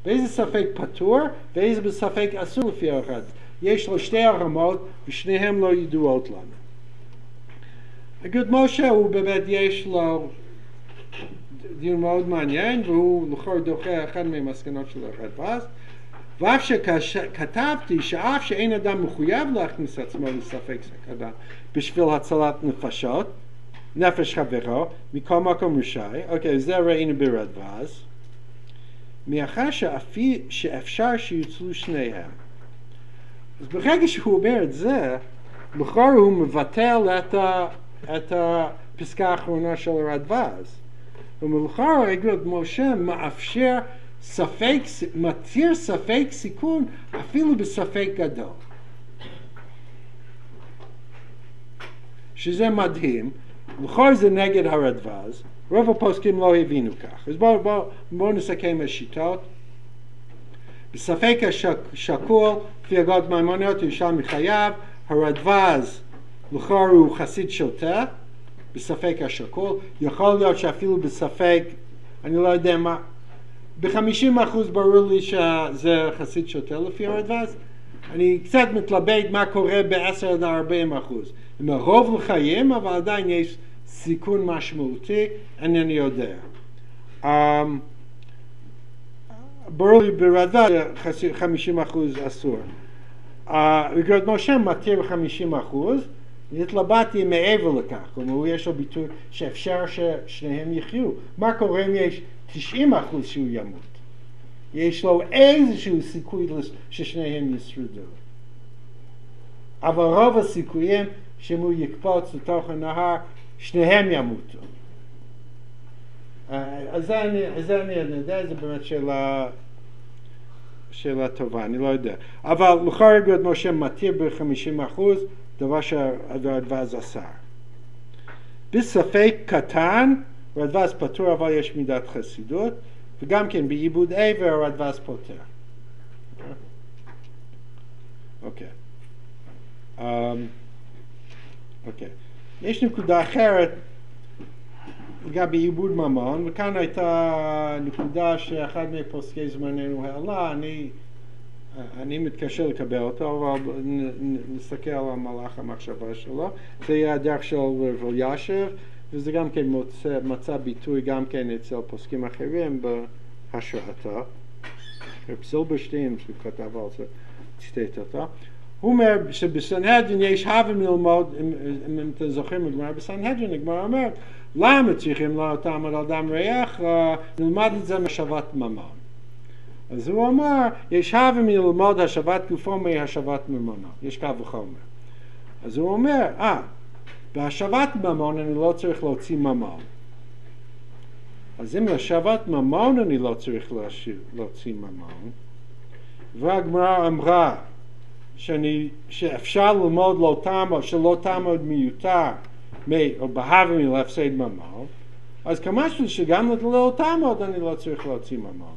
באיזה ספק פטור ואיזה בספק אסור לפי אחד. יש לו שתי הרמות ושניהם לא ידועות לנו. אגוד משה הוא באמת יש לו דיון מאוד מעניין והוא לכאורה דוחה אחד מהמסקנות של הרדב"ז, ואף שכתבתי שאף שאין אדם מחויב להכניס עצמו לספק סכנה בשביל הצלת נפשות, נפש חברו, מכל מקום רשאי, אוקיי, זה ראינו ברדב"ז, מאחר שאפי, שאפשר שיוצלו שניהם. אז ברגע שהוא אומר את זה, לכאורה הוא מבטל את, ה, את הפסקה האחרונה של הרדב"ז. ולכאורה אגוד משה מאפשר ספק, מתיר ספק סיכון אפילו בספק גדול. שזה מדהים, לכאורה זה נגד הרדב"ז, רוב הפוסקים לא הבינו כך. אז בואו בוא, בוא נסכם השיטות. בספק השקול, לפי אגוד מימוניות, ירושלמי חייב, הרדב"ז לכאורה הוא חסיד שוטה, בספק השקול, יכול להיות שאפילו בספק, אני לא יודע מה, ב-חמישים אחוז ברור לי שזה חסיד שוטה לפי הרדב"ז, אני קצת מתלבט מה קורה ב-עשרה עד ארבעים אחוז. עם הרוב לחיים, אבל עדיין יש סיכון משמעותי, אינני יודע. Um, ברור לי ברדב"ז חמישים אחוז אסור. אגוד משה מתיר חמישים אחוז, התלבטתי מעבר לכך, כלומר יש לו ביטוי שאפשר ששניהם יחיו. מה קורה אם יש תשעים אחוז שהוא ימות? יש לו איזשהו סיכוי ששניהם ישרדו. אבל רוב הסיכויים שאם הוא יקפוץ לתוך הנהר, שניהם ימותו. אז זה אני, זה אני יודע, זה באמת שאלה, שאלה טובה, אני לא יודע. אבל לכאורה אגוד משה מתיר ב-חמישים אחוז, דבר שהרדב"ז אסר. בספק קטן, הרדב"ז פטור אבל יש מידת חסידות, וגם כן בעיבוד עבר הרדב"ז פוטר. אוקיי. אוקיי. יש נקודה אחרת לגבי עיבוד ממון, וכאן הייתה נקודה שאחד מפוסקי זמננו העלה, אני אני מתקשה לקבל אותו, אבל נסתכל על המהלך המחשבה שלו. זה יהיה הדרך של רב אלישיב, וזה גם כן מוצא, מצא ביטוי גם כן אצל פוסקים אחרים בהשראתו. רב סילברשטיין, שהוא כתב על זה, ציטט אותו. הוא אומר שבסנהדרין יש הווה ללמוד, אם אתם זוכרים בגמרא בסנהדרין, הגמרא אומרת, למה צריכים לא תעמוד על דם ריח? נלמד את זה מהשבת ממון. אז הוא אמר, יש הווה מללמוד השבת גופו מהשבת ממונו. יש קו וחומר. אז הוא אומר, אה, בהשבת ממון אני לא צריך להוציא ממון. אז אם להשבת ממון אני לא צריך להוציא ממון, והגמרא אמרה שאני, שאפשר ללמוד לא תעמוד, שלא תעמוד מיותר, או בהווה מלהפסד ממון, אז כמשהו שגם לא תעמוד אני לא צריך להוציא ממון.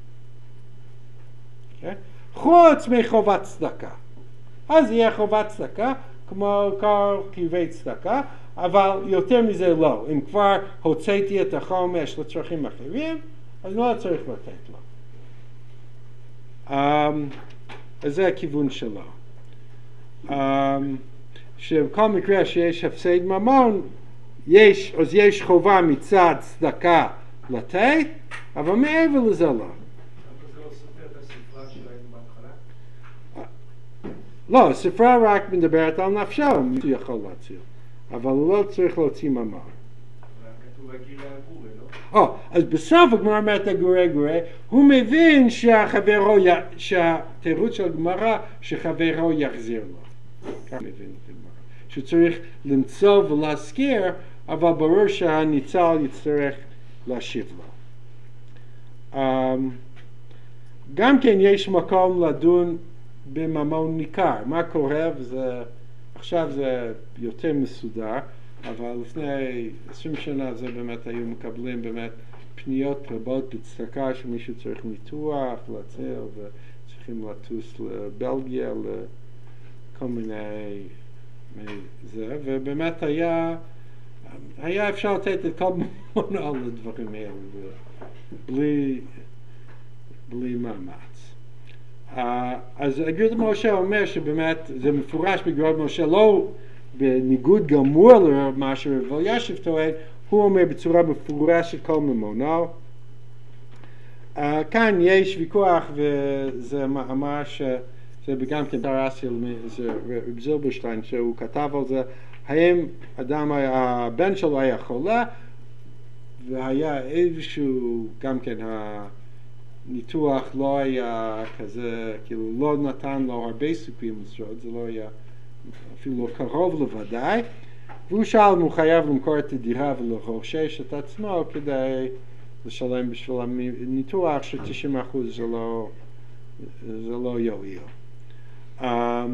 חוץ מחובת צדקה. אז יהיה חובת צדקה, כמו כל קיבי צדקה, אבל יותר מזה לא. אם כבר הוצאתי את החומש לצרכים אחרים, אז לא צריך לתת לו. Um, אז זה הכיוון שלו. Um, שבכל מקרה שיש הפסד ממון, יש, אז יש חובה מצד צדקה לתת, אבל מעבר לזה לא. לא, הספרה רק מדברת על נפשו, הוא יכול להציל, אבל הוא לא צריך להוציא ממון. כתוב הגירה הגורה, לא? או, אז בסוף הגמרא אומרת הגורה גורה, הוא מבין שהחברו, שהתירוץ של הגמרא שחברו יחזיר לו. כך מבין את הגמרא. שצריך למצוא ולהזכיר, אבל ברור שהניצל יצטרך להשיב לו. Um, גם כן יש מקום לדון בממון ניכר. מה קורה? וזה, עכשיו זה יותר מסודר, אבל לפני עשרים שנה זה באמת היו מקבלים באמת פניות רבות בצדקה שמישהו צריך ניתוח, להציל, וצריכים לטוס לבלגיה, לכל מיני זה, ובאמת היה, היה אפשר לתת את כל ממון על הדברים האלה, בלי, בלי ממש. אז אגרות משה אומר שבאמת זה מפורש בגרות משה, לא בניגוד גמור למה שרב אלישיב טוען, הוא אומר בצורה מפורשת כל ממונו. Uh, כאן יש ויכוח, וזה מאמר שזה גם כן דרסי, זה רב זילברשטיין שהוא כתב על זה, האם אדם, הבן שלו היה חולה, והיה איזשהו, גם כן הניתוח לא היה כזה, כאילו לא נתן לו הרבה סיכויים לשרוד, זה לא היה אפילו לא קרוב לוודאי, והוא שאל אם הוא חייב למכור את הדירה ולרושש את עצמו כדי לשלם בשביל הניתוח ש-תשעים אחוז זה לא, זה לא יועיל. Um,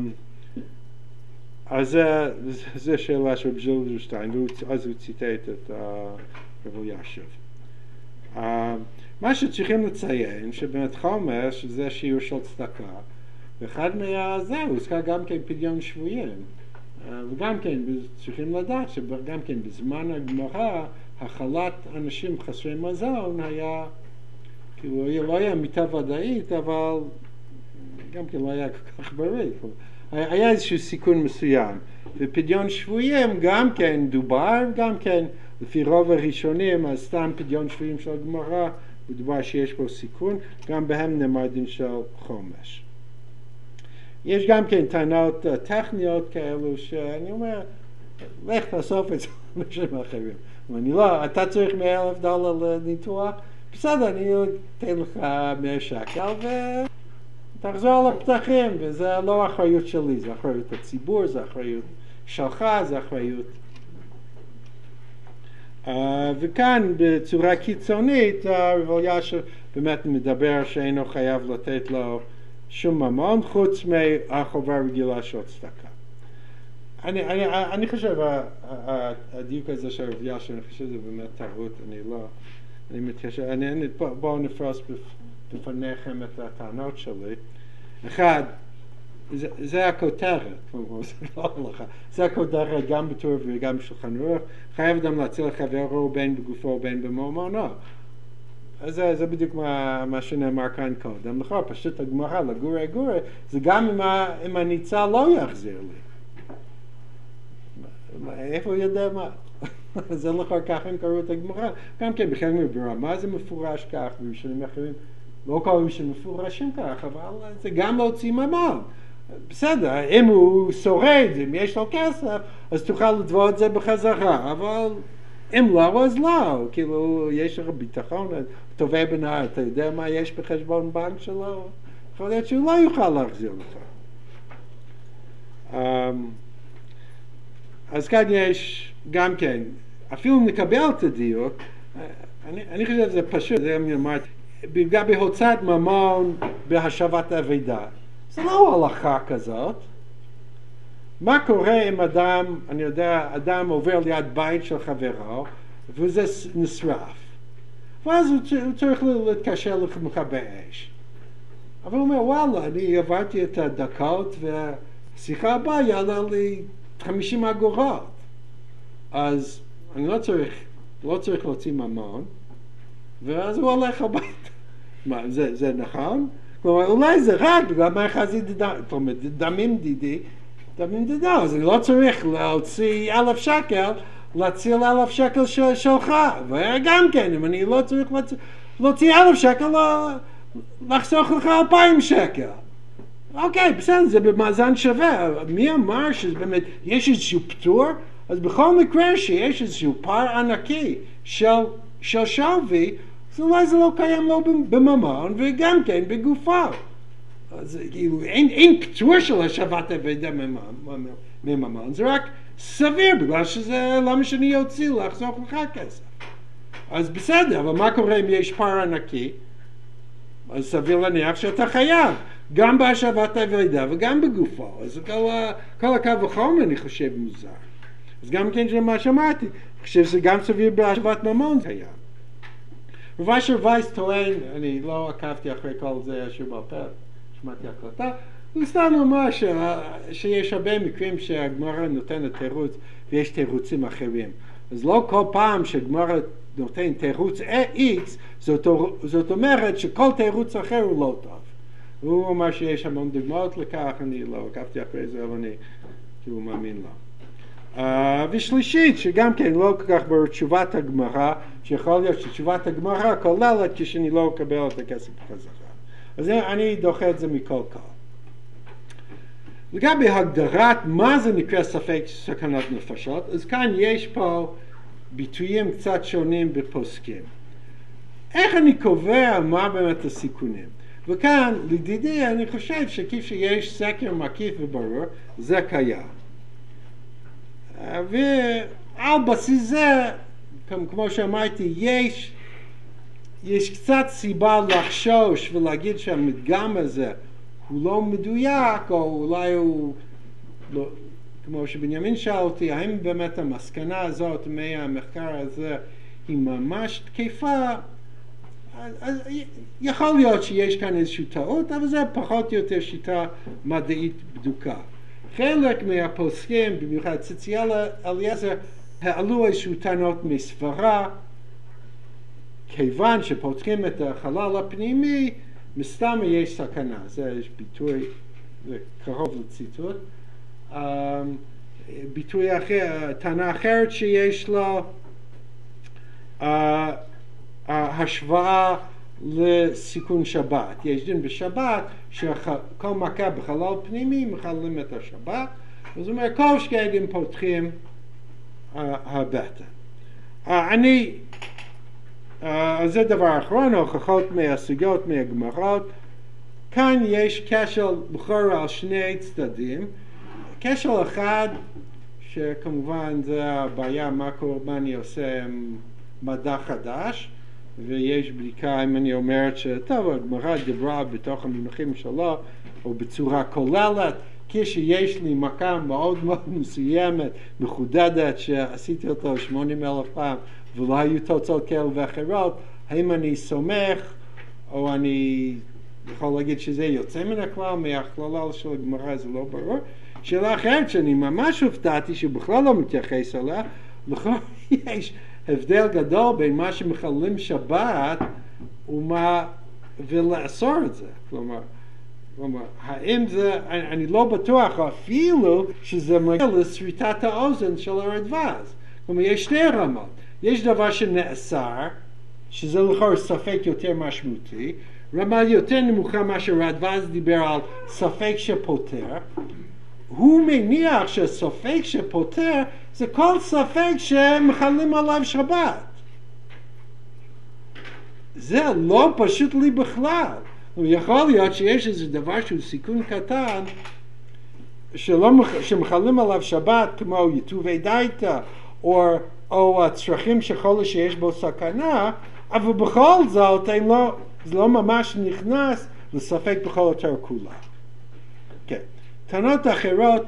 אז זו שאלה של זילברשטיין, ואז הוא ציטט את רב אלישיב. Uh, מה שצריכים לציין, שבאמת חומש זה שיעור של צדקה, ואחד מהזה הוא עסקה גם כן פדיון שבויים. Uh, וגם כן צריכים לדעת שגם כן בזמן הגמרא, החלת אנשים חסרי מזון היה, כאילו לא היה מיטה ודאית, אבל גם כן לא היה כל כך בריא. היה איזשהו סיכון מסוים. ופדיון שבויים גם כן דובר, גם כן לפי רוב הראשונים, אז סתם פדיון שבויים של הגמרא, הוא דובר שיש בו סיכון, גם בהם נאמר דין של חומש. יש גם כן טענות טכניות כאלו שאני אומר, לך תאסוף את זה אנשים אחרים. אני לא, אתה צריך מאה אלף דולר לניתוח, בסדר, אני אתן לך מאה שקל ותחזור לפתחים, וזה לא אחריות שלי, זה אחריות הציבור, זה אחריות שלך, זה אחריות. Uh, וכאן בצורה קיצונית, רב אלישיב באמת מדבר שאינו חייב לתת לו שום ממון, חוץ מהחובה רגילה של צדקה. אני, אני, אני חושב, הדיוק הזה של רב אלישיב, אני חושב שזה באמת טעות, אני לא, אני מתיישב, אני, אני, בואו נפרוס בפניכם את הטענות שלי. אחד, זה, זה הכותרת, כלומר, זה לא הלכה, זה הכותרת גם בטור וגם בשולחן ערוך, חייב אדם להציל לחברו בין בגופו ובין בממונו. אז זה, זה בדיוק מה, מה שנאמר כאן קודם. לכן, פשוט הגמרא, לגורי גורי, זה גם אם, ה, אם הניצל לא יחזיר לי. איפה הוא יודע מה? זה לא כל כך הם קראו את הגמרא. גם כן, בכלל ברמה זה מפורש כך, ובשנים אחרים לא קוראים שמפורשים כך, אבל זה גם להוציא ממון. בסדר, אם הוא שורד, אם יש לו כסף, אז תוכל לתבוע את זה בחזרה, אבל אם לא, אז לא. כאילו, יש לך ביטחון, תובע בנהר, אתה יודע מה יש בחשבון בנק שלו? יכול להיות שהוא לא יוכל להחזיר לך. אז כאן יש גם כן, אפילו אם נקבל את הדיוק, אני, אני חושב שזה פשוט, זה אמרת, בגלל בהוצאת ממון בהשבת אבדה. זה לא הלכה כזאת. מה קורה אם אדם, אני יודע, אדם עובר ליד בית של חברו, וזה נשרף. ואז הוא, הוא צריך להתקשר למכבי אש. אבל הוא אומר, וואלה, אני עברתי את הדקות, והשיחה הבאה יעלה לי חמישים אגורות. אז אני לא צריך, לא צריך להוציא ממון, ואז הוא הולך הביתה. מה, זה, זה נכון? כלומר, אולי זה רק בגלל מה חזית דמים דידי, דמים דידי, אז אני לא צריך להוציא אלף שקל, להציל אלף שקל של, שלך, וגם כן, אם אני לא צריך להוציא, להוציא אלף שקל, לחסוך לך אלפיים שקל. אוקיי, בסדר, זה במאזן שווה. מי אמר שבאמת יש איזשהו פטור? אז בכל מקרה שיש איזשהו פער ענקי של, של שווי, אז אולי זה לא קיים לו בממון וגם כן בגופו. אז כאילו, אין, אין פטור של השבת אבדה מממון, זה רק סביר, בגלל שזה למה שאני יוציא לחסוך לך כסף. אז בסדר, אבל מה קורה אם יש פער ענקי? אז סביר להניח שאתה חייב, גם בהשבת אבדה וגם בגופו. אז כל, כל הקו וחומר אני חושב מוזר. אז גם כן זה מה שאמרתי, אני חושב שזה גם סביר בהשבת ממון קיים. רב אשר וייס טוען, אני לא עקבתי אחרי כל זה אשר בעל פה, שמעתי הקלטה, הוא סתם אומר ש... שיש הרבה מקרים שהגמרא נותנת תירוץ ויש תירוצים אחרים. אז לא כל פעם שהגמרא נותן תירוץ X, זאת, זאת אומרת שכל תירוץ אחר הוא לא טוב. הוא אמר שיש המון דוגמאות לכך, אני לא עקבתי אחרי זה, אבל אני כאילו מאמין לו. Uh, ושלישית, שגם כן לא כל כך בתשובת הגמרא, שיכול להיות שתשובת הגמרא כוללת כשאני לא אקבל את הכסף בחזרה. אז אני דוחה את זה מכל כל. לגבי הגדרת מה זה נקרא ספק סכנת נפשות, אז כאן יש פה ביטויים קצת שונים בפוסקים. איך אני קובע מה באמת הסיכונים? וכאן, לדידי, אני חושב שכפי שיש סקר מקיף וברור, זה קיים. ועל בסיס זה, כמו שאמרתי, יש, יש קצת סיבה לחשוש ולהגיד שהמדגם הזה הוא לא מדויק, או אולי הוא, לא, כמו שבנימין שאל אותי, האם באמת המסקנה הזאת מהמחקר הזה היא ממש תקפה? אז יכול להיות שיש כאן איזושהי טעות, אבל זה פחות או יותר שיטה מדעית בדוקה. חלק מהפוסקים, במיוחד ציציאל אליעזר, העלו איזשהו טענות מסברה, כיוון שפותחים את החלל הפנימי, מסתם יש סכנה. זה יש ביטוי, זה קרוב לציטוט. ביטוי אחר, טענה אחרת שיש לו, השוואה לסיכון שבת. יש דין בשבת שכל מכה בחלל פנימי מחללים את השבת, זאת אומרת כל שקדים פותחים הבטן. אני, זה דבר אחרון, הוכחות מהסוגיות, מהגמרות. כאן יש כשל בכלל על שני צדדים. כשל אחד, שכמובן זה הבעיה מה קורה, אני עושה עם מדע חדש, ויש בדיקה אם אני אומרת שטוב, הגמרא דיברה בתוך המונחים שלו, או בצורה כוללת, כשיש לי מכה מאוד מאוד מסוימת, מחודדת, שעשיתי אותו שמונים אלף פעם, ולא היו תוצאות כאלה ואחרות, האם אני סומך, או אני יכול להגיד שזה יוצא מן הכלל, מהכללה של הגמרא זה לא ברור. שאלה אחרת שאני ממש הופתעתי שבכלל לא מתייחס אליה, לכן יש הבדל גדול בין מה שמחללים שבת ומה, ולאסור את זה. כלומר, כלומר, האם זה, אני, אני לא בטוח אפילו שזה מגיע לשריטת האוזן של הרדב"ז. כלומר, יש שתי רמות. יש דבר שנאסר, שזה לכאורה ספק יותר משמעותי, רמה יותר נמוכה מה שהרדב"ז דיבר על ספק שפוטר. הוא מניח שספק שפוטר זה כל ספק שמחללים עליו שבת. זה לא פשוט לי בכלל. יכול להיות שיש איזה דבר שהוא סיכון קטן שלא, שמחללים עליו שבת כמו יטובי דייטה או, או הצרכים שכל שיש בו סכנה, אבל בכל זאת לא, זה לא ממש נכנס לספק בכל יותר כולה. כן. טענות אחרות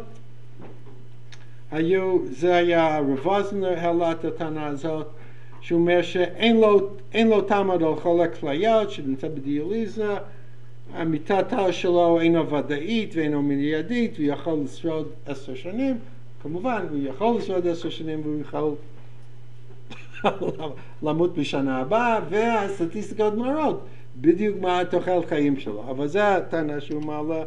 היו, זה היה רב ווזנר העלה את הטענה הזאת, שהוא אומר שאין לו, אין לו תלמוד על חולה כליות שנמצא בדיאליזה, המיטה שלו אינו ודאית ואינו מיידית, והוא יכול לשרוד עשר שנים, כמובן הוא יכול לשרוד עשר שנים והוא יכול למות בשנה הבאה, והסטטיסטיקות מראות בדיוק מה תוחלת חיים שלו. אבל זו הטענה שהוא מעלה.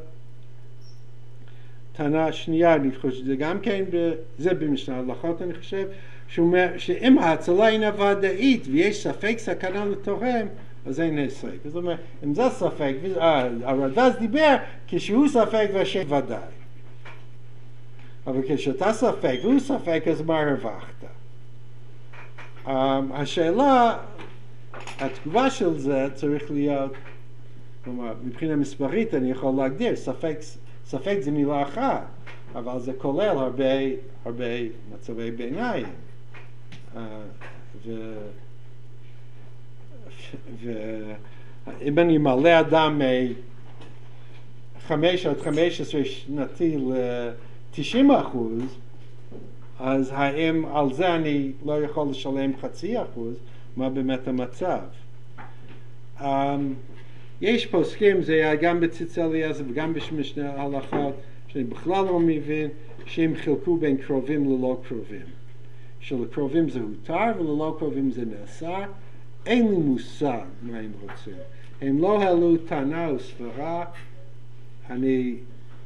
טענה שנייה, אני חושב שזה גם כן, זה במשנה הלכות אני חושב, שהוא אומר שאם ההצלה אינה ודאית ויש ספק סכנה לתורם, אז אין הספק. זאת אומרת, אם זה ספק, הרדב"ז דיבר כשהוא ספק והשם ודאי. אבל כשאתה ספק והוא ספק, אז מה הרווחת? Um, השאלה, התגובה של זה צריך להיות, כלומר, מבחינה מספרית אני יכול להגדיר, ספק, ספק זה מילה אחת, אבל זה כולל הרבה, הרבה מצבי ביניים. Uh, ו... ואם אני מעלה אדם מחמש עד חמש עשרה שנתי ל-תשעים אחוז, אז האם על זה אני לא יכול לשלם חצי אחוז, מה באמת המצב? Um, יש פוסקים, זה היה גם בציציאל אליעזר וגם במשנה הלכות, שאני בכלל לא מבין, שהם חילקו בין קרובים ללא קרובים. שלקרובים זה הותר וללא קרובים זה נאסר. אין לי מושג מה הם רוצים. הם לא העלו טענה או סברה אני,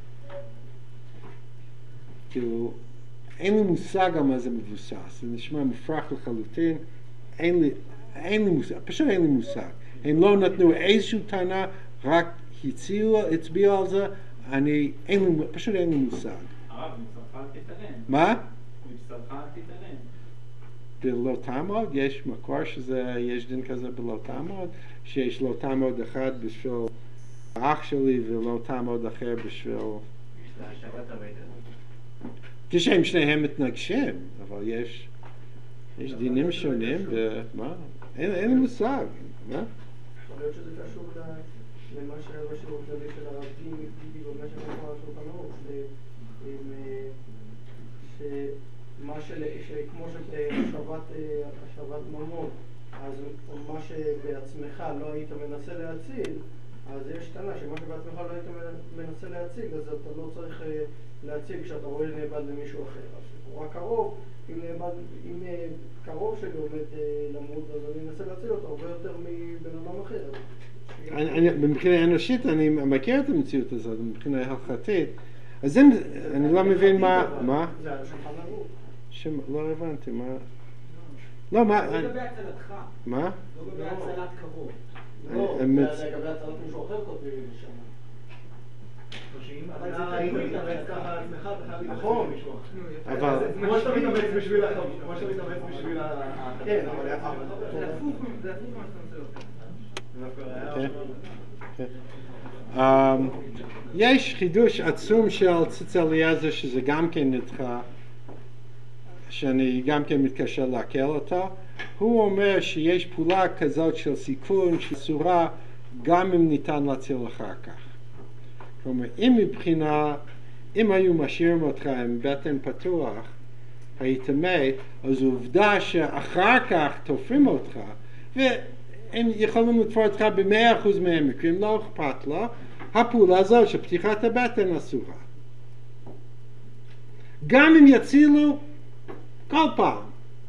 כאילו, אין לי מושג על מה זה מבוסס, זה נשמע מופרך לחלוטין, אין לי, אין לי מושג, פשוט אין לי מושג. הם לא נתנו איזושהי טענה, רק הציעו, הצביעו על זה, אני, אין לי, פשוט אין לי מושג. הרב, מבשרך תתעלם. מה? מבשרך תתעלם. בלא תעמוד, יש מקור שזה, יש דין כזה בלא תעמוד, שיש לא תעמוד אחד בשביל האח שלי ולא תעמוד אחר בשביל... כשהם שניהם מתנגשים, אבל יש, יש דינים שונים ומה? אין, אין לי מושג, מה? יכול להיות שזה קשור למה שהרשם הכללי של הרב גידי ומה שאמר השולחן ערוך, שמה שכמו שהשבת ממון, אז מה שבעצמך לא היית מנסה להציל, אז יש טענה שמה שבעצמך לא היית מנסה להציג, אז אתה לא צריך להציג כשאתה רואה נאבד למישהו אחר. אז הוא רק קרוב, אם, נאבד, אם קרוב שלי עומד למות, אז אני אנסה להציל אותו הרבה יותר מבן אדם אחר. מבחינה אנושית אני מכיר את המציאות הזאת, מבחינה הלכתית. אז אם, אני לא מבין מה... מה? זה על השולחן ערוך. לא הבנתי, מה... לא, מה... לא לגבי הצלתך. מה? לא לגבי הצלת קרוב. לא, זה לגבי הצלת מישהו אחר כותבים לשם. אבל זה היית מתאמץ ככה על עצמך, אתה חייב להתאמץ מישהו אחר. אבל... כמו שאתה מתאמץ בשביל ה... כמו שאתה מתאמץ בשביל ה... כן, אבל... זה הפוך מה שאתה רוצה. יש חידוש עצום של ציץ אליעזר שזה גם כן נדחה, שאני גם כן מתקשר להקל אותה. הוא אומר שיש פעולה כזאת של סיכון, של צורה, גם אם ניתן להציל אחר כך. כלומר, אם מבחינה, אם היו משאירים אותך עם בטן פתוח, היית מת, אז עובדה שאחר כך תופרים אותך, והם יכולים לתפור אותך במאה אחוז מהמקרים, לא אכפת לו, הפעולה הזאת של פתיחת הבטן אסורה. גם אם יצילו כל פעם,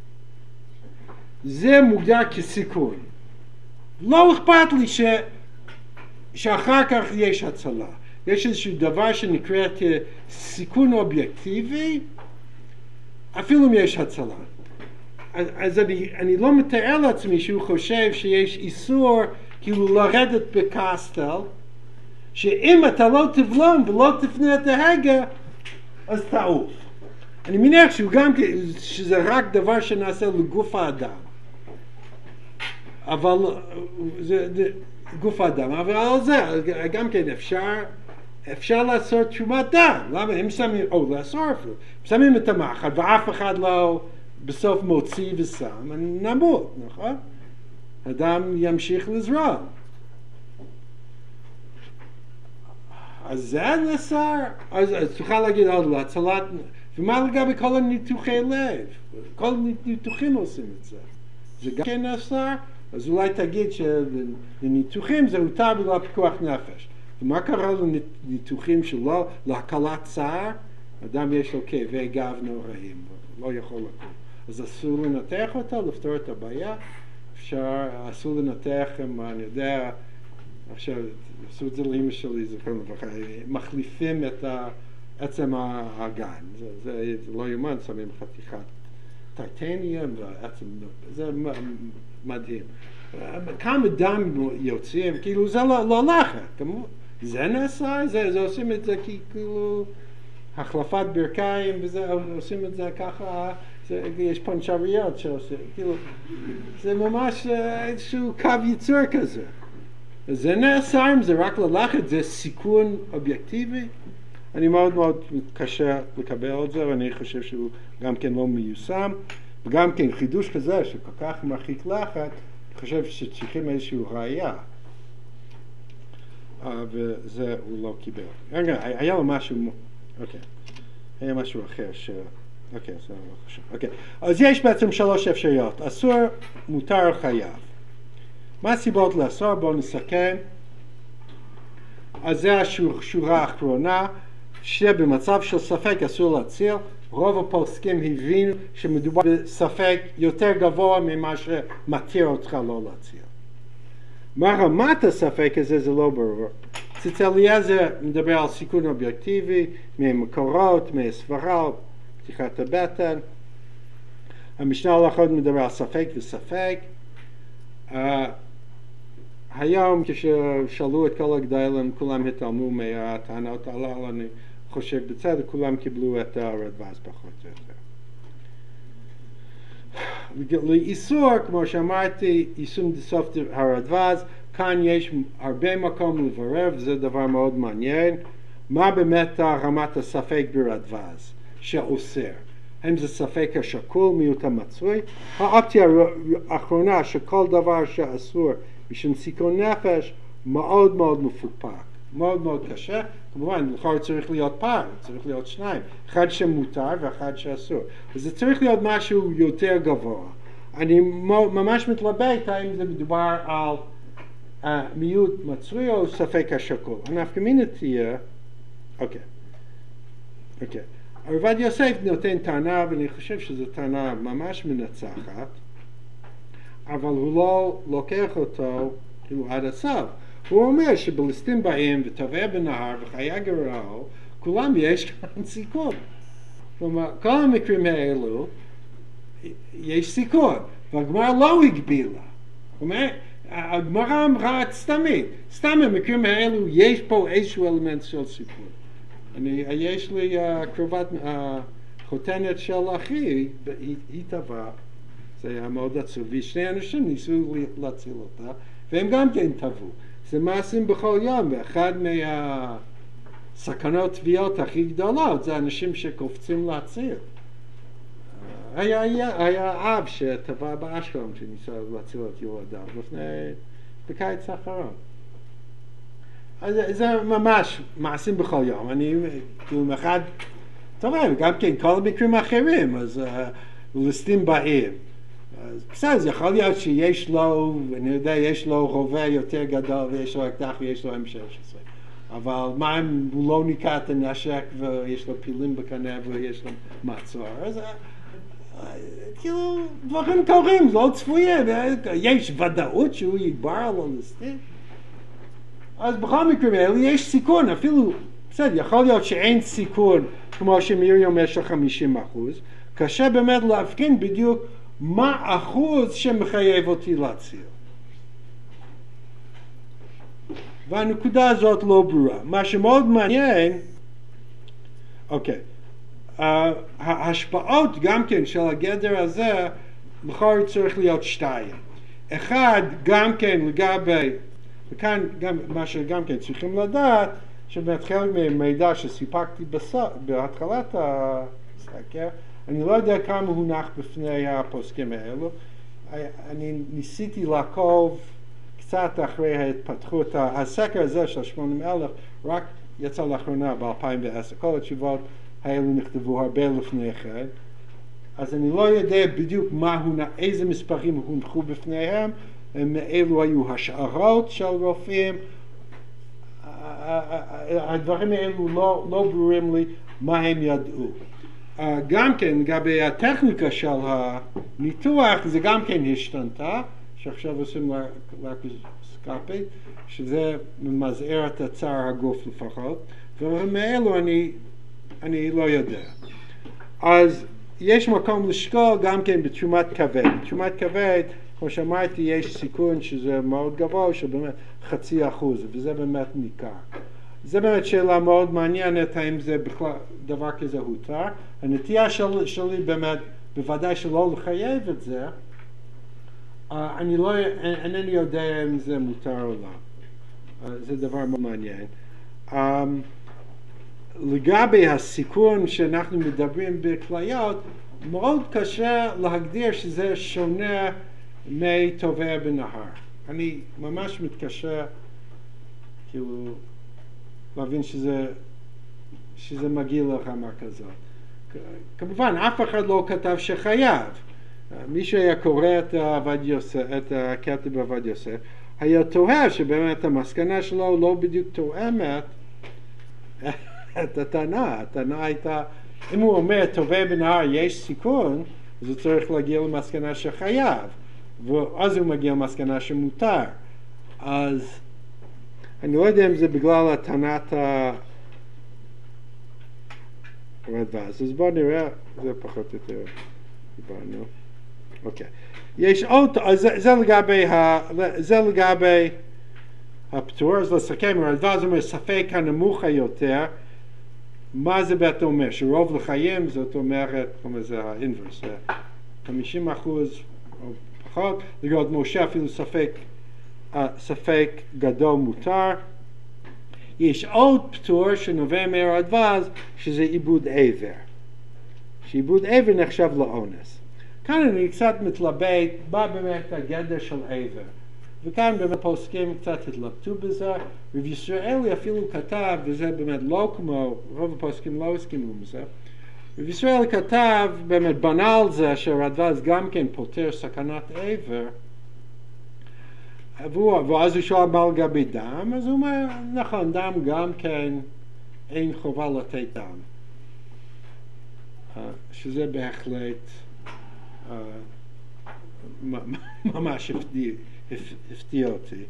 זה מוגדר כסיכון. לא אכפת לי ש... שאחר כך יש הצלה. יש איזשהו דבר שנקרא כסיכון אובייקטיבי, אפילו אם יש הצלה. אז, אז אני, אני לא מתאר לעצמי שהוא חושב שיש איסור כאילו לרדת בקסטל, שאם אתה לא תבלום ולא תפנה את ההגה, אז תעוף. אני מניח שהוא גם, שזה רק דבר שנעשה לגוף האדם. אבל זה, זה גוף האדם, אבל על זה גם כן אפשר, אפשר לעשות תשומת דם. למה? הם שמים, או לאסור אפילו, שמים את המחט ואף אחד לא בסוף מוציא ושם, נמות, נכון? אדם ימשיך לזרוע. אז זה נאסר, אז, אז תוכל להגיד עוד להצלת, ומה לגבי כל הניתוחי לב? כל ניתוחים עושים את זה. זה גם כן נאסר, אז אולי תגיד שלניתוחים זה הותר בגלל פיקוח נפש. ומה קרה לניתוחים שלא, להקלת צער? אדם יש לו כאבי גב נוראים, לא יכול לקום. אז אסור לנתח אותה, לפתור את הבעיה. אפשר, אסור לנתח, אני יודע, עכשיו, עשו את זה לאמא שלי, זה כל דבר, מחליפים את עצם האגן. זה, זה, זה לא יומן, שמים חתיכת טייטניום, ועצם, זה מדהים. כמה דם יוצאים, כאילו זה לא, לא לחץ. זה נעשה, זה, זה עושים את זה כאילו החלפת ברכיים, וזה, עושים את זה ככה, זה, יש פנצ'ריות שעושים, כאילו, זה ממש איזשהו קו ייצור כזה. זה נעשה, אם זה רק ללחץ, זה סיכון אובייקטיבי. אני מאוד מאוד קשה לקבל את זה, ואני חושב שהוא גם כן לא מיושם. וגם כן חידוש כזה שכל כך מרחיק לחץ, אני חושב שצריכים איזושהי ראייה. Uh, וזה הוא לא קיבל. רגע, היה לו משהו, אוקיי, היה משהו אחר ש... אוקיי, זה לא חשוב. אוקיי, אז יש בעצם שלוש אפשרויות, אסור, מותר, חייב. מה הסיבות לאסור? בואו נסכם. אז זה השורה האחרונה, שבמצב של ספק אסור להציל. רוב הפוסקים הבינו שמדובר בספק יותר גבוה ממה שמתיר אותך לא להציל. מה רמת הספק הזה זה לא ברור. אצל אליעזר מדבר על סיכון אובייקטיבי, ממקורות, מהסברה, פתיחת הבטן. המשנה להלכות מדבר על ספק וספק. Uh, היום כששאלו את כל הגדולים, כולם התעלמו מהטענות הללו, אני חושב בצדק, כולם קיבלו את הרדב"ז פחות או יותר. לאיסור, כמו שאמרתי, יישום בסוף הרדב"ז, כאן יש הרבה מקום לברר, וזה דבר מאוד מעניין, מה באמת רמת הספק ברדב"ז שאוסר. האם זה ספק השקול, מיעוט המצוי? האופציה האחרונה שכל דבר שאסור משום סיכון נפש מאוד מאוד מפוקפק, מאוד מאוד קשה. כמובן, לכאורה צריך להיות פער, צריך להיות שניים, אחד שמותר ואחד שאסור. אז זה צריך להיות משהו יותר גבוה. אני ממש מתלבט האם זה מדובר על uh, מיעוט מצוי או ספק השקול. הנפקא מינה תהיה, אוקיי, אוקיי. עובדיה יוסף נותן טענה, ואני חושב שזו טענה ממש מנצחת, אבל הוא לא לוקח אותו כאילו עד הסוף. הוא אומר שבליסטים באים וטובע בנהר וחיה גרעו, כולם יש כאן סיכון. כלומר, כל המקרים האלו יש סיכון, והגמרא לא הגבילה. זאת אומרת, הגמרא אמרה סתמית, סתם המקרים האלו יש פה איזשהו אלמנט של סיכון. אני, יש לי uh, קרובת, uh, חותנת של אחי, היא, היא טבעה, זה היה מאוד עצוב, ושני אנשים ניסו להציל אותה, והם גם כן טבעו. זה מעשים בכל יום, ואחד מהסכנות טביעות הכי גדולות, זה אנשים שקופצים להציל. Uh, היה, היה, היה אב שטבע באשקלון, שניסה להציל את ילדיו, לפני, בקיץ האחרון. אז זה ממש מעשים בכל יום. אני, כאילו, אחד, טוב, גם כן, כל המקרים האחרים, אז ליסטים באים. אז בסדר, זה יכול להיות שיש לו, אני יודע, יש לו רובה יותר גדול, ויש לו אקדח ויש לו אם שש עשרה. אבל מה אם הוא לא ניקה את הנשק, ויש לו פילים בקנה, ויש לו מעצור? אז כאילו, דברים קורים, זה לא צפויה, יש ודאות שהוא יגבר על הליסטים. אז בכל מקרים האלה יש סיכון, אפילו, בסדר, יכול להיות שאין סיכון, כמו שמירי אומר של חמישים אחוז, קשה באמת להבחין בדיוק מה אחוז שמחייב אותי להציל. והנקודה הזאת לא ברורה. מה שמאוד מעניין, אוקיי, uh, ההשפעות גם כן של הגדר הזה, לכאורה צריך להיות שתיים. אחד, גם כן לגבי, וכאן גם, מה שגם כן צריכים לדעת, שבאמת חלק מהמידע שסיפקתי בסוף, בהתחלת הסקר, אני לא יודע כמה הונח בפני הפוסקים האלו. אני ניסיתי לעקוב קצת אחרי ההתפתחות, הסקר הזה של שמונים אלף רק יצא לאחרונה ב-אלפיים ועשר. כל התשובות האלו נכתבו הרבה לפני כן. אז אני לא יודע בדיוק מה הונח, איזה מספרים הונחו בפניהם, מאלו היו השערות של רופאים. הדברים האלו לא, לא ברורים לי מה הם ידעו. Uh, גם כן, לגבי הטכניקה של הניתוח, זה גם כן השתנתה, שעכשיו עושים לקוסקופית, שזה ממזער את הצער הגוף לפחות, ומאלו אני, אני לא יודע. אז יש מקום לשקול גם כן בתשומת כבד. בתשומת כבד, כמו שאמרתי, יש סיכון שזה מאוד גבוה, שבאמת חצי אחוז, וזה באמת ניכר. זה באמת שאלה מאוד מעניינת, האם זה בכלל דבר כזה הותר. הנטייה של, שלי באמת, בוודאי שלא לחייב את זה, uh, אני לא, אינני יודע אם זה מותר או לא. Uh, זה דבר מאוד מעניין. Um, לגבי הסיכון שאנחנו מדברים בכליות, מאוד קשה להגדיר שזה שונה מטובע בנהר. אני ממש מתקשה, כאילו, להבין שזה, שזה מגיע לרמה כזאת. כמובן, אף אחד לא כתב שחייב. מי שהיה קורא את עובדיה יוסף, את הכתב עובדיה יוסף, היה תוהה שבאמת המסקנה שלו לא בדיוק תואמת את הטענה. הטענה הייתה, אם הוא אומר טובע בנהר יש סיכון, אז הוא צריך להגיע למסקנה שחייב, ואז הוא מגיע למסקנה שמותר. אז אני לא יודע אם זה בגלל הטענת הרדב"ז, אז בואו נראה, זה פחות או יותר דיברנו. אוקיי. יש עוד, זה, זה לגבי, ה, זה לגבי הפטור, אז לסכם, הרדב"ז אומר ספק הנמוך היותר, מה זה בעצם אומר? שרוב לחיים, זאת אומרת, כלומר זה האינברס, חמישים אחוז או פחות, לגבי משה אפילו ספק, ספק גדול מותר. יש עוד פטור שנובע מהרדב"ז, שזה עיבוד עבר. שעיבוד עבר נחשב לאונס. כאן אני קצת מתלבט, מה באמת הגדר של עבר. וכאן באמת פוסקים קצת התלבטו בזה, רב ישראלי אפילו כתב, וזה באמת לא כמו, רוב הפוסקים לא הסכימו בזה, רב ישראלי כתב, באמת בנה על זה שהרדב"ז גם כן פותר סכנת עבר, ואז הוא שואל מה לגבי דם, אז הוא אומר, נכון, דם גם כן אין חובה לתת דם. שזה בהחלט ממש הפתיע אותי.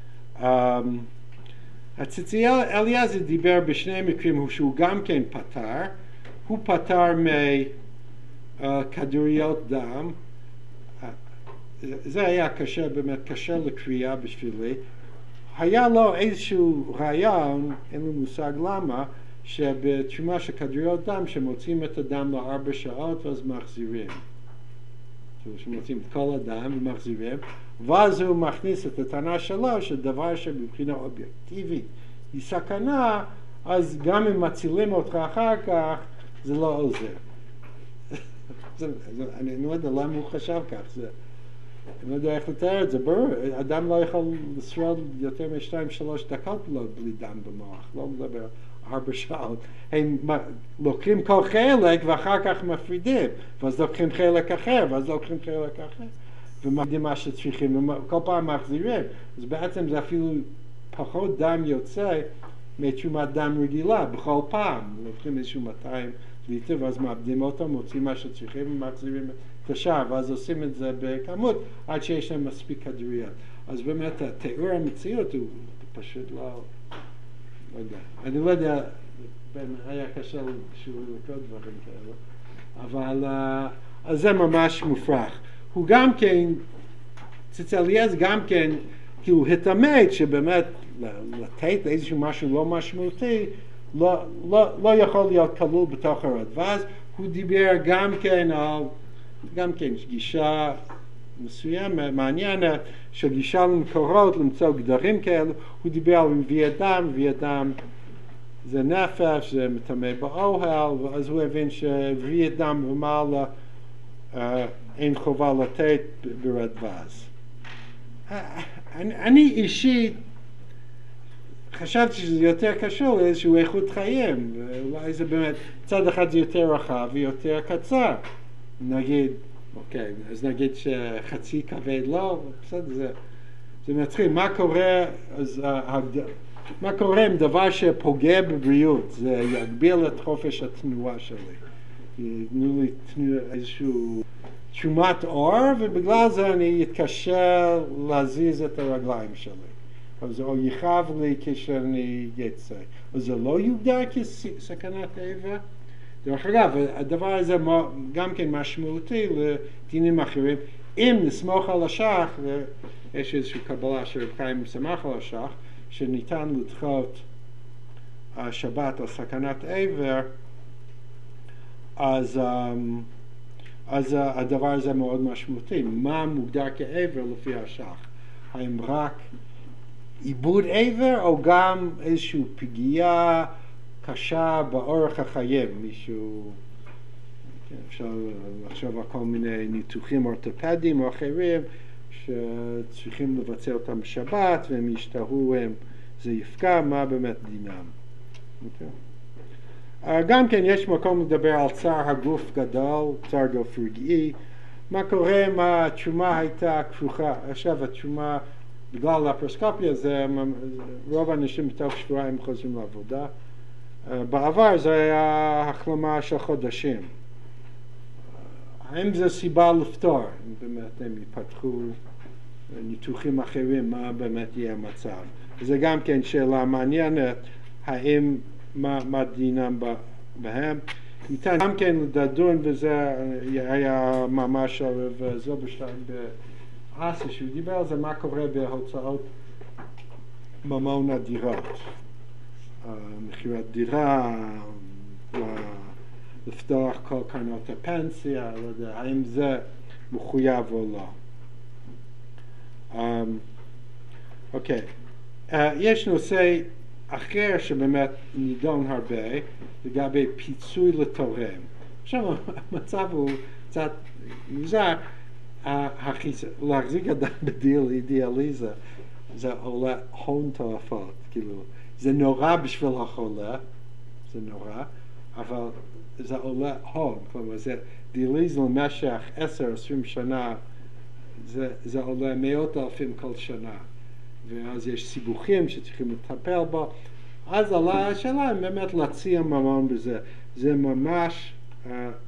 הציצי אליעזר דיבר בשני מקרים שהוא גם כן פטר, הוא פטר מכדוריות דם, זה היה קשה, באמת קשה לקריאה בשבילי. היה לו איזשהו רעיון, אין לי מושג למה, שבתרומה של כדוריות דם שמוצאים את הדם לארבע שעות ואז מחזירים. שמוצאים את כל הדם ומחזירים, ואז הוא מכניס את הטענה שלו שדבר שבבחינה אובייקטיבית היא סכנה, אז גם אם מצילים אותך אחר כך זה לא עוזר. זה, זה, אני לא יודע למה הוא חשב כך, זה, אני לא יודע איך לתאר את זה, ברור, אדם לא יכול לשרוד יותר משתיים שלוש דקות בלי דם במוח, לא מדבר ארבע שעות. הם לוקחים כל חלק ואחר כך מפרידים, ואז לוקחים חלק אחר, ואז לוקחים חלק אחר, ומחדידים מה שצריכים, וכל פעם מחזירים. אז בעצם זה אפילו פחות דם יוצא מתרומת דם רגילה, בכל פעם. לוקחים איזשהו מאתיים ליטר, ואז מאבדים אותו, מוצאים מה שצריכים, ומחזירים את השאר, ואז עושים את זה בכמות, עד שיש להם מספיק כדוריות. אז באמת, התיאור המציאות הוא פשוט לא... לא יודע. אני לא יודע, היה קשה שהוא לכל דברים כאלה, אבל uh, זה ממש מופרך. הוא גם כן, ציצי אליעזר גם כן, כי הוא התאמת שבאמת לתת איזשהו משהו לא משמעותי, לא, לא, לא יכול להיות כלול בתוך הרדב"ז. הוא דיבר גם כן על, גם כן גישה מסוימת, מעניינת, של גישה למקורות, למצוא גדרים כאלו. הוא דיבר על רביעי דם, רביעי דם זה נפש, זה מטמא באוהל, ואז הוא הבין שרביעי דם ומעלה אה, אין חובה לתת ברדב"ז. אני, אני אישית חשבתי שזה יותר קשור לאיזשהו איכות חיים, ואולי זה באמת, צד אחד זה יותר רחב ויותר קצר. נגיד, אוקיי, אז נגיד שחצי כבד לא, בסדר, זה, זה מצחיק. מה קורה, אז, מה קורה עם דבר שפוגע בבריאות? זה יגביל את חופש התנועה שלי. ייתנו לי איזשהו תשומת אור, ובגלל זה אני אתקשה להזיז את הרגליים שלי. אז או יכאב לי כשאני יצא. אז זה לא יוגדר כסכנת עבר? דרך אגב, הדבר הזה גם כן משמעותי לדינים אחרים. אם נסמוך על השח, ויש איזושהי קבלה של חיים שמח על השח, שניתן לדחות השבת על סכנת עבר, אז, אז הדבר הזה מאוד משמעותי. מה מוגדר כעבר לפי השח? האם רק עיבוד עבר או גם איזושהי פגיעה קשה באורח החיים? מישהו, אפשר לחשוב על כל מיני ניתוחים אורתופדיים או אחרים שצריכים לבצע אותם בשבת, והם ישתהו, הם, זה יפקע, מה באמת דינם. Okay. גם כן יש מקום לדבר על צער הגוף גדול, צער גוף רגעי. מה קורה אם התשומה הייתה כפוכה? עכשיו התשומה, בגלל הפרוסקופיה, זה רוב האנשים בתוך שבועיים חוזרים לעבודה. בעבר זה היה החלמה של חודשים. האם זו סיבה לפתור? אם באמת הם יפתחו ניתוחים אחרים, מה באמת יהיה המצב? זה גם כן שאלה מעניינת, האם, מה, מה דינם בהם. ניתן גם כן לדון, וזה היה ממש הרב זילברשטיין באסי, שהוא דיבר על זה, מה קורה בהוצאות ממון הדירות. מכירת דירה, לפתוח כל קרנות הפנסיה, לא יודע, האם זה מחויב או לא. אוקיי, יש נושא אחר שבאמת נידון הרבה, לגבי פיצוי לתורם. עכשיו המצב הוא קצת מוזר, להחזיק אדם בדיאליזה זה עולה הון תועפות, כאילו זה נורא בשביל החולה, זה נורא, אבל זה עולה הון, כלומר זה דיאליזה למשך עשר עשרים שנה, זה, זה עולה מאות אלפים כל שנה, ואז יש סיבוכים שצריכים לטפל בו, אז עלה השאלה אם באמת להציע ממון בזה, זה ממש uh,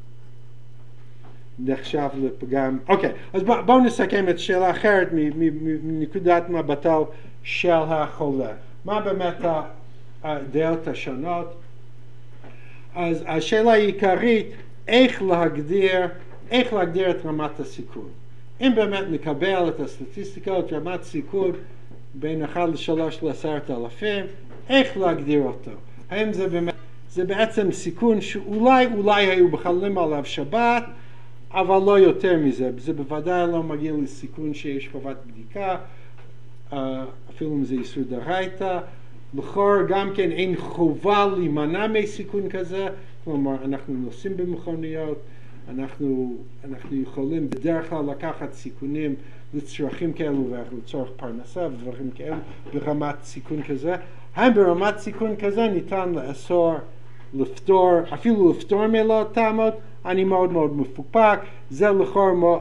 נחשב לפגם. אוקיי, אז בואו נסכם את שאלה אחרת מנקודת מבטו של החולה. מה באמת הדעות השונות? אז השאלה העיקרית, איך להגדיר, איך להגדיר את רמת הסיכון. אם באמת נקבל את הסטטיסטיקות, רמת סיכון בין אחד לשלוש לעשרת אלפים, איך להגדיר אותו? האם זה באמת, זה בעצם סיכון שאולי, אולי היו בחללים עליו שבת, אבל לא יותר מזה. זה בוודאי לא מגיע לסיכון שיש חובת בדיקה, אפילו אם זה איסור דאורייתא. לכאורה גם כן אין חובה להימנע מסיכון כזה, כלומר אנחנו נוסעים במכוניות, אנחנו, אנחנו יכולים בדרך כלל לקחת סיכונים לצרכים כאלו ולצורך פרנסה ודברים כאלו ברמת סיכון כזה. האם ברמת סיכון כזה ניתן לאסור לפתור, אפילו לפתור מלא טעמות? אני מאוד מאוד מפוקפק. זה לכאורה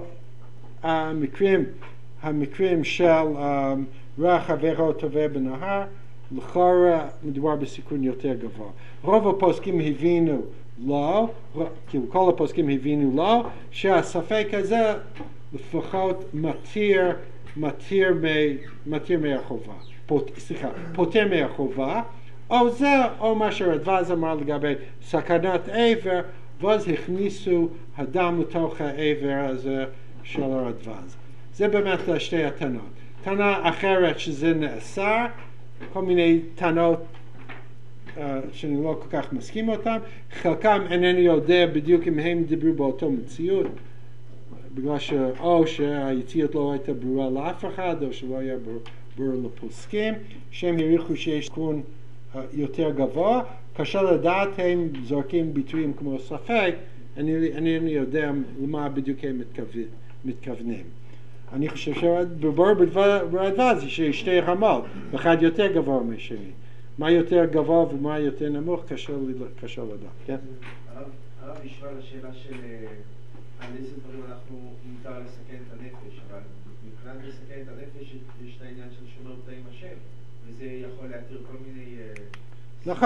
המקרים, המקרים של um, ריח עבירות טובה בנהר, לכאורה מדובר בסיכון יותר גבוה. רוב הפוסקים הבינו לא, כאילו כל הפוסקים הבינו לא, שהספק הזה לפחות מתיר, מתיר, מתיר מהחובה, פות, סליחה, פותר מהחובה, או זה, או מה שרדווז אמר לגבי סכנת עבר, ואז הכניסו הדם לתוך העבר הזה של הרדווז. זה באמת שתי הטענות. טענה אחרת שזה נאסר, כל מיני טענות uh, שאני לא כל כך מסכים אותם, חלקם אינני יודע בדיוק אם הם דיברו באותו מציאות, בגלל שאו שהיציאות לא הייתה ברורה לאף אחד, או שלא היה ברור לפוסקים, שהם העריכו שיש סיכון uh, יותר גבוה. קשה לדעת, הם זורקים ביטויים כמו ספק, אני אינני יודע למה בדיוק הם מתכוונים. מתכוונים. אני חושב שברור ברדווז שיש שתי רמות, אחד יותר גבוה משני. מה יותר גבוה ומה יותר נמוך קשה לדעת, כן? הרב נשמע לשאלה של על איזה דברים אנחנו מותר לסכן את הנפש, אבל מבחינת לסכן את הנפש יש את העניין של שומר פתאים השם, וזה יכול להתיר כל מיני... נכון,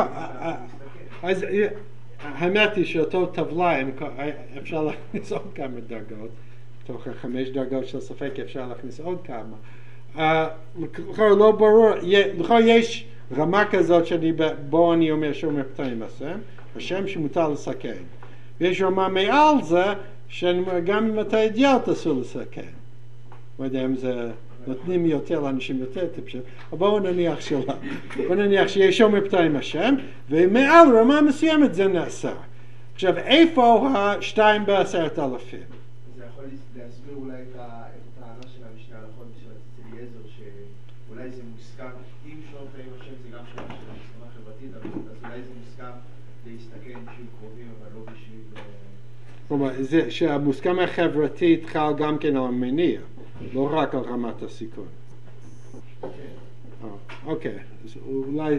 אז האמת היא שאותו טבלה אפשר להכניס עוד כמה דרגות, תוך החמש דרגות של ספק אפשר להכניס עוד כמה. לכאורה לא ברור, לכאורה יש רמה כזאת שאני, בו אני אומר שומר פתאים השם, השם שמותר לסכן. ויש רמה מעל זה, שגם אם אתה אידיוט אסור לסכן. לא יודע אם זה נותנים יותר לאנשים יותר טיפשים, אבל בואו נניח שלא. בואו נניח שיש שומר פתאים השם, ומעל רמה מסוימת זה נאסר. עכשיו, איפה השתיים בעשרת אלפים? זה יכול להסביר אולי את הטענה של המשנה הלכות של אליעזר, שאולי זה מוסכם, אם שומר פתאים השם זה גם שאלה של הסכמה חברתית, אז אולי זה מוסכם להסתכן בשביל קרובים, אבל לא בשביל... כלומר, זה שהמוסכמה החברתית חל גם כן על המניע, לא רק על רמת הסיכון. אוקיי, אז אולי...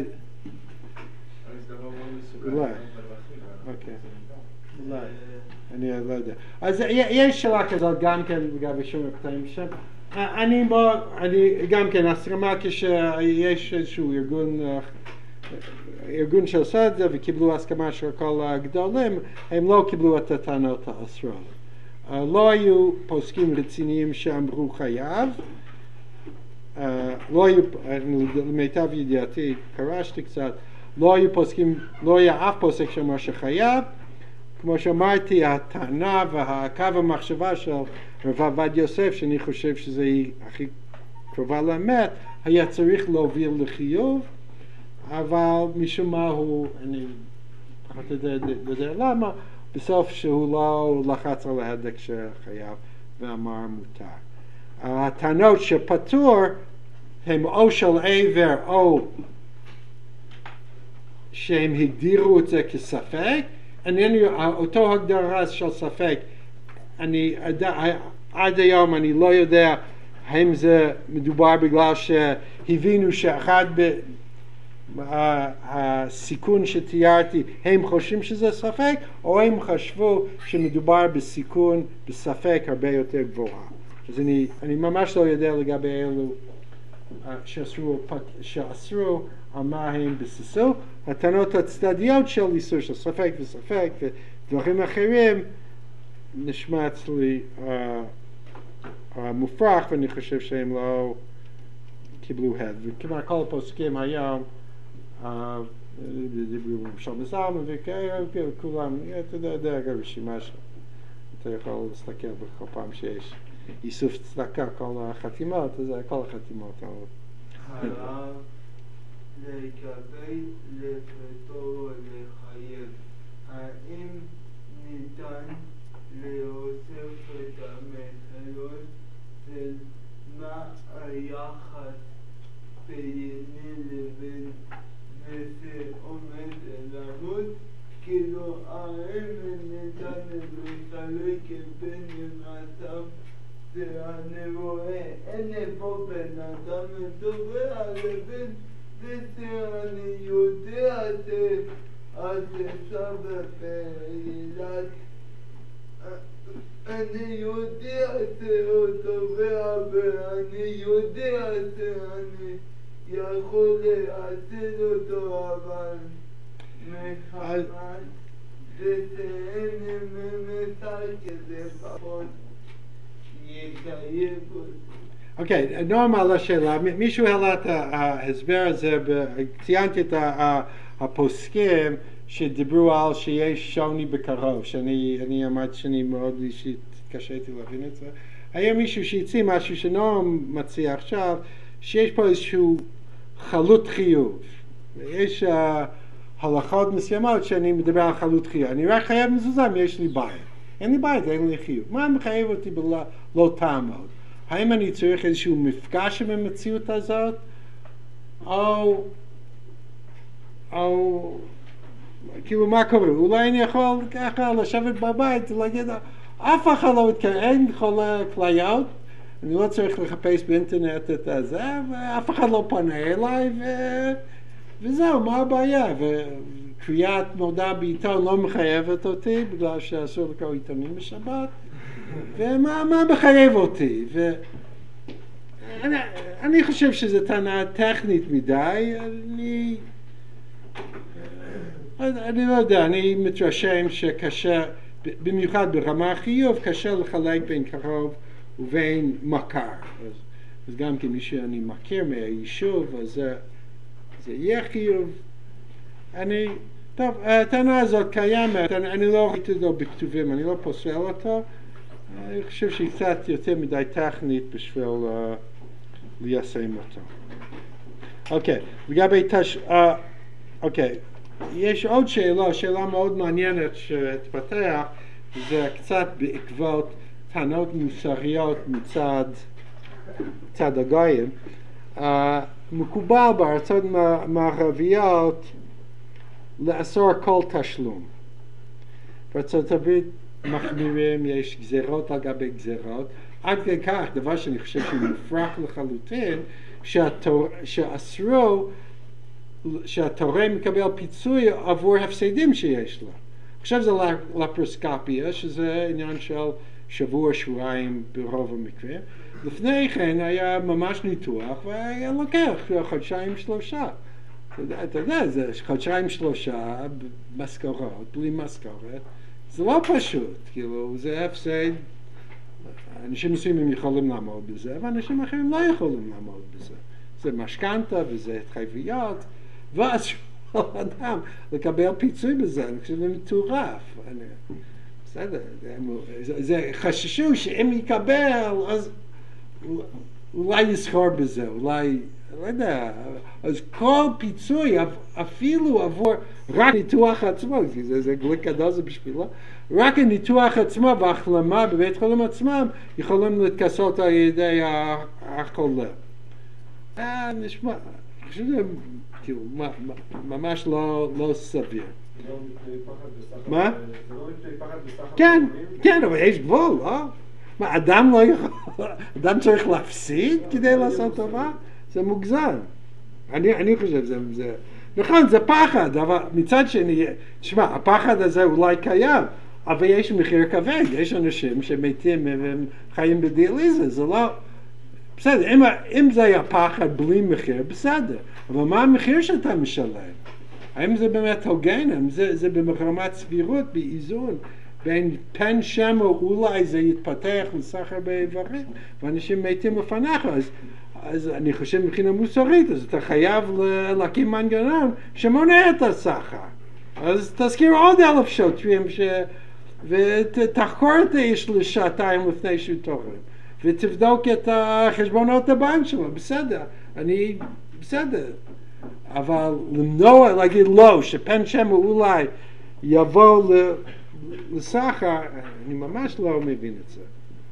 אולי. אוקיי. אולי. אני לא יודע. אז יש שאלה כזאת גם כן לגבי שומר פתאים שם. אני גם כן, הסכמה כשיש איזשהו ארגון... ארגון שעושה את זה וקיבלו הסכמה של כל הגדולים, הם לא קיבלו את הטענות האסורות. לא היו פוסקים רציניים שאמרו חייב, לא היו, למיטב ידיעתי, קרשתי קצת, לא היו פוסקים, לא היה אף פוסק שאמר שחייב. כמו שאמרתי, הטענה והקו המחשבה של רב עובדיה יוסף, שאני חושב שזה הכי קרובה לאמת, היה צריך להוביל לחיוב, אבל משום מה הוא, אני פחות יודע, יודע למה, בסוף שהוא לא לחץ על ההדק שחייב ואמר מותר. הטענות שפטור הם או של עבר או שהם הגדירו את זה כספק, אינני, אותו הגדרה של ספק, אני, עד, עד היום אני לא יודע האם זה מדובר בגלל שהבינו שאחד ב, הסיכון שתיארתי, הם חושבים שזה ספק, או הם חשבו שמדובר בסיכון, בספק הרבה יותר גבוהה. אז אני, אני ממש לא יודע לגבי אלו שאסרו, שאסרו על מה הם בסיסו. הטענות הצדדיות של איסור של ספק וספק ודברים אחרים נשמע אצלי uh, uh, מופרך, ואני חושב שהם לא קיבלו הד. וכמעט כל הפוסקים היום דיברו עם שלמה זלמן וכולם, אתה יודע, רשימה שאתה יכול להסתכל בכל פעם שיש איסוף צדקה, כל החתימות, אז כל החתימות. הרב, לגבי לפטור ולחייב, האם ניתן להוסיף את המחילות של מה היחס ביני לבין זה עומד למות? כאילו האם ניתן לחלק בין המצב שאני רואה אין פה בן אדם מדובר לבין זה שאני יודע אז סבא באילת אני יודע שהוא טובע ואני יודע שאני יכול להציל אותו, אבל מחמת זה שאין ממצא כזה פחות יקייב אותי. אוקיי, נועם על השאלה, מישהו העלה את ההסבר הזה, ציינתי את הפוסקים שדיברו על שיש שוני בקרוב, שאני אמרתי שאני מאוד אישית התקשיתי להבין את זה. היה מישהו שהציע משהו שנועם מציע עכשיו, שיש פה איזשהו חלות חיוב. יש uh, הלכות מסוימות שאני מדבר על חלות חיוב. אני רק חייב מזוזה אם יש לי בית. אין לי בית, אין לי חיוב. מה מחייב אותי בלא לא תעמוד? האם אני צריך איזשהו מפגש עם המציאות הזאת? או, או, כאילו מה קורה? אולי אני יכול ככה לשבת בבית ולהגיד, אף אחד לא מתקרב, אין חולה כליות, אני לא צריך לחפש באינטרנט את הזה, ואף אחד לא פונה אליי, ו... וזהו, מה הבעיה? וקריאת מודעה בעיתון לא מחייבת אותי, בגלל שאסור לקרוא עיתונים בשבת, ומה מה מחייב אותי? ו... אני, אני חושב שזו טענה טכנית מדי, אני... אני לא יודע, אני מתרשם שקשה, במיוחד ברמה החיוב, קשה לחלק בין קרוב ובין מכר. אז, אז גם כי מי שאני מכיר מהיישוב, אז זה, זה יהיה חיוב. אני, טוב, הטענה הזאת קיימת, אני, אני לא ראיתי אותו בכתובים, אני לא פוסל אותו. אני חושב שהיא קצת יותר מדי טכנית בשביל uh, ליישם אותו. אוקיי, לגבי תש... Uh, אוקיי, יש עוד שאלה, שאלה מאוד מעניינת שתפתח, זה קצת בעקבות טענות מוסריות מצד, מצד הגויים. Uh, מקובל בארצות מערביות לאסור כל תשלום. בארצות הברית מחמירים, יש גזירות על גבי גזירות, עד כדי כך, דבר שאני חושב שהוא מופרך לחלוטין, שהתור, שאסרו שהתורם מקבל פיצוי עבור הפסדים שיש לו. עכשיו זה לפרוסקופיה, שזה עניין של שבוע, שבועיים ברוב המקרים. לפני כן היה ממש ניתוח, והיה לוקח חודשיים שלושה. אתה יודע, אתה יודע, זה חודשיים שלושה, משכורות, בלי משכורת. זה לא פשוט, כאילו, זה הפסד אנשים מסוימים יכולים לעמוד בזה, ואנשים אחרים לא יכולים לעמוד בזה. זה משכנתה וזה התחייבויות, ואז כל אדם לקבל פיצוי בזה, אני חושב שזה מטורף. אני, בסדר, זה, זה חששו שאם יקבל, אז אולי יזכור בזה, אולי, לא יודע, אז כל פיצוי, אפילו עבור רק ניתוח עצמו, זה, זה גליק גדול זה בשבילו, רק הניתוח עצמו וההחלמה בבית חולים עצמם יכולים להתכסות על ידי החולה. אה, נשמע, אני חושב שזה כאילו, ממש לא, לא סביר. מה? זה לא לפני פחד בסך הכל. כן, כן, אבל יש גבול, לא? מה, אדם לא יכול, אדם צריך להפסיד כדי לעשות טובה? זה מוגזם. אני, אני חושב שזה, זה, נכון, זה פחד, אבל מצד שני, תשמע, הפחד הזה אולי קיים, אבל יש מחיר כבד, יש אנשים שמתים והם חיים בדיאליזה, זה לא, בסדר, אם, אם זה היה פחד בלי מחיר, בסדר, אבל מה המחיר שאתה משלם? האם זה באמת הוגן? האם זה, זה ברמת סבירות, באיזון, בין פן שם או אולי זה יתפתח לסחר באיברים, ואנשים מתים לפניך, אז, אז אני חושב מבחינה מוסרית, אז אתה חייב להקים מנגנון שמונע את הסחר. אז תזכיר עוד אלף שוטרים ש... ותחקור את האיש לשעתיים לפני שהוא תורם, ותבדוק את החשבונות הבנק שלו, בסדר, אני, בסדר. אבל למנוע, להגיד לא, שפן שם אולי יבוא לסחר, אני ממש לא מבין את זה.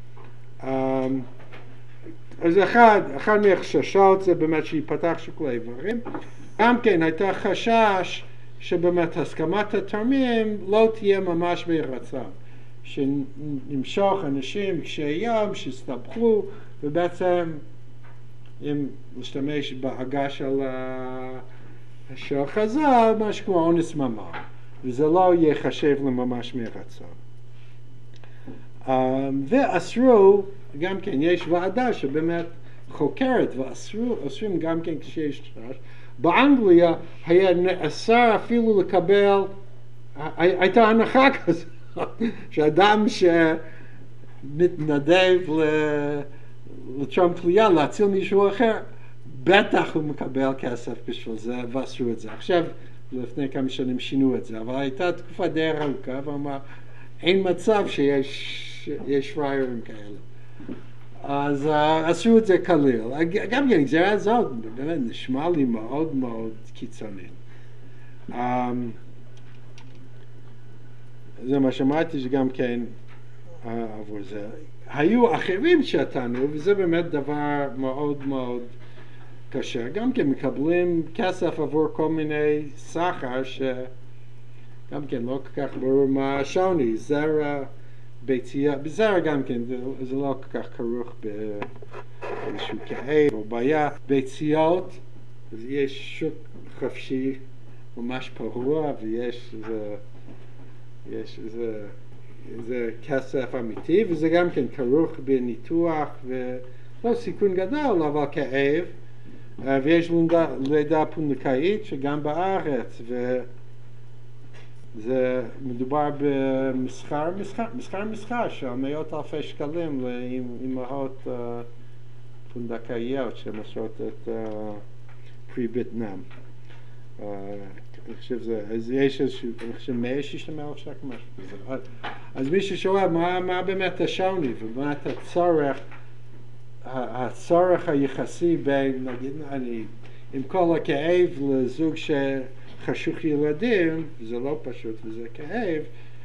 אז אחד, אחד מהחששות זה באמת שיפתח שוק לאיברים. גם כן הייתה חשש שבאמת הסכמת התורמים לא תהיה ממש ברצון. שנמשוך אנשים קשי ים, שהסתבכו, ובעצם אם להשתמש בהגה של, של חז"ל, משהו כמו אונס ממון. וזה לא ייחשב לממש מרצון. Um, ואסרו, גם כן, יש ועדה שבאמת חוקרת, ואסרים גם כן כשיש טרש. באנגליה היה נאסר אפילו לקבל, הייתה הנחה כזאת, שאדם שמתנדב לתרום כליה, להציל מישהו אחר, בטח הוא מקבל כסף בשביל זה, ואסרו את זה. עכשיו, לפני כמה שנים שינו את זה, אבל הייתה תקופה די ארוכה, ואמר, אין מצב שיש יש פריירים כאלה. אז עשו את זה כליל. גם כן, גזירה הזאת, באמת, נשמע לי מאוד מאוד קיצוני. זה מה שאמרתי שגם כן עבור זה. היו אחרים שטענו, וזה באמת דבר מאוד מאוד קשה. גם כן מקבלים כסף עבור כל מיני סחר שגם כן לא כל כך ברור מה השוני. זרע, ביצייה, בזרע גם כן זה, זה לא כל כך כרוך באיזשהו כאב או בעיה. ביציות, אז יש שוק חופשי ממש פרוע ויש זה, יש זה, זה כסף אמיתי, וזה גם כן כרוך בניתוח ולא סיכון גדול אבל כאב. ויש לידה פונדקאית שגם בארץ, וזה מדובר במסחר, מסחר, מסחר מסחר של מאות אלפי שקלים לאמהות פונדקאיות שמסרות את פרי וייטנאם. אני חושב זה, אז יש איזשהו, אני חושב מאה שישים אלף שקל משהו. אז מי ששואל מה, מה באמת השוני ומה הצורך, הצורך היחסי בין, נגיד, אני, עם כל הכאב לזוג שחשוך ילדים, זה לא פשוט וזה כאב,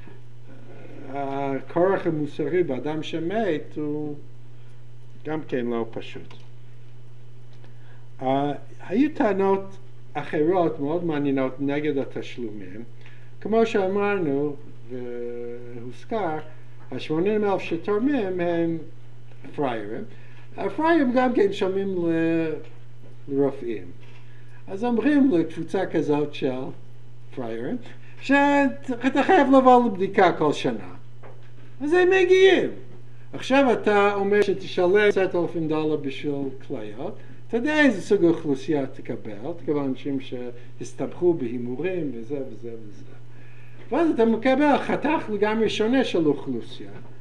הכורח המוסרי באדם שמת הוא גם כן לא פשוט. Uh, היו טענות אחרות מאוד מעניינות נגד התשלומים, כמו שאמרנו והוזכר, ה-שמונים אלף שתורמים הם פריירים, הפריירים גם כן שומעים לרופאים. אז אומרים לקבוצה כזאת של פריירים, שאתה חייב לבוא לבדיקה כל שנה. אז הם מגיעים. עכשיו אתה אומר שתשלם עשרת אלפים דולר בשביל כליות, אתה יודע איזה סוג אוכלוסייה תקבל, תקבל אנשים שהסתבכו בהימורים וזה וזה וזה. ואז אתה מקבל חתך לגמרי שונה של אוכלוסייה.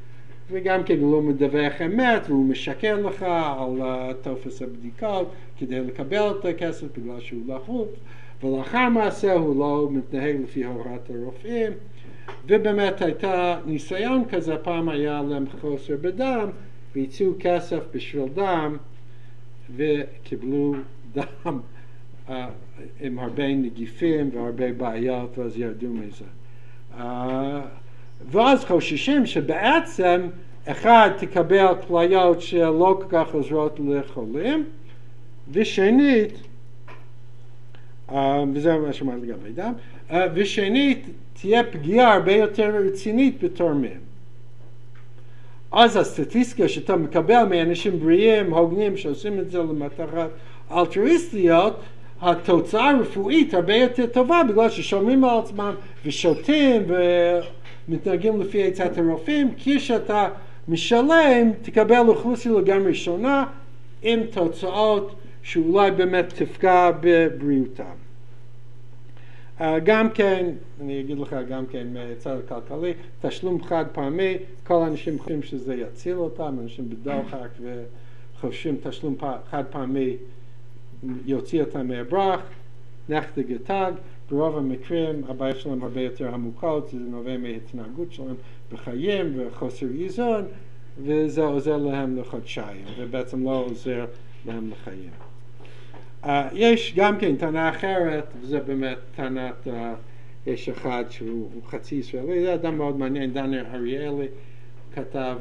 וגם כן הוא לא מדווח אמת, והוא משקר לך על טופס הבדיקות כדי לקבל את הכסף בגלל שהוא לחוץ, ולאחר מעשה הוא לא מתנהג לפי הוראת הרופאים, ובאמת הייתה ניסיון כזה, פעם היה להם חוסר בדם, והציעו כסף בשביל דם, וקיבלו דם uh, עם הרבה נגיפים והרבה בעיות, ואז ירדו מזה. Uh, ואז חוששים שבעצם אחד תקבל כליות שלא כל כך עוזרות לחולים, ושנית, uh, וזה מה שאמרתי לגבי דם, uh, ושנית תהיה פגיעה הרבה יותר רצינית בתורמים. אז הסטטיסטיקה שאתה מקבל מאנשים בריאים, הוגנים, שעושים את זה למטרות אלטרואיסטיות, התוצאה הרפואית הרבה יותר טובה בגלל ששומרים על עצמם ושותים ומתנהגים לפי עצת הרופאים, כי שאתה משלם תקבל אוכלוסייה לגמרי ראשונה עם תוצאות שאולי באמת תפגע בבריאותם. Uh, גם כן, אני אגיד לך גם כן מהצד הכלכלי, תשלום חד פעמי, כל האנשים חושבים שזה יציל אותם, אנשים בדוחק וחושבים תשלום חד פעמי יוציא אותם מהברח, נחתג גטג, ברוב המקרים הבעיה שלהם הרבה יותר עמוקות, זה נובע מהתנהגות שלהם בחיים וחוסר איזון, וזה עוזר להם לחודשיים, ובעצם לא עוזר להם לחיים. Uh, יש גם כן טענה אחרת, וזה באמת טענת, uh, יש אחד שהוא חצי ישראלי, זה אדם מאוד מעניין, דן אריאלי, כתב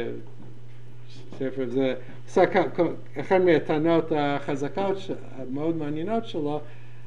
ספר, זה אחת מהטענות החזקות מאוד מעניינות שלו,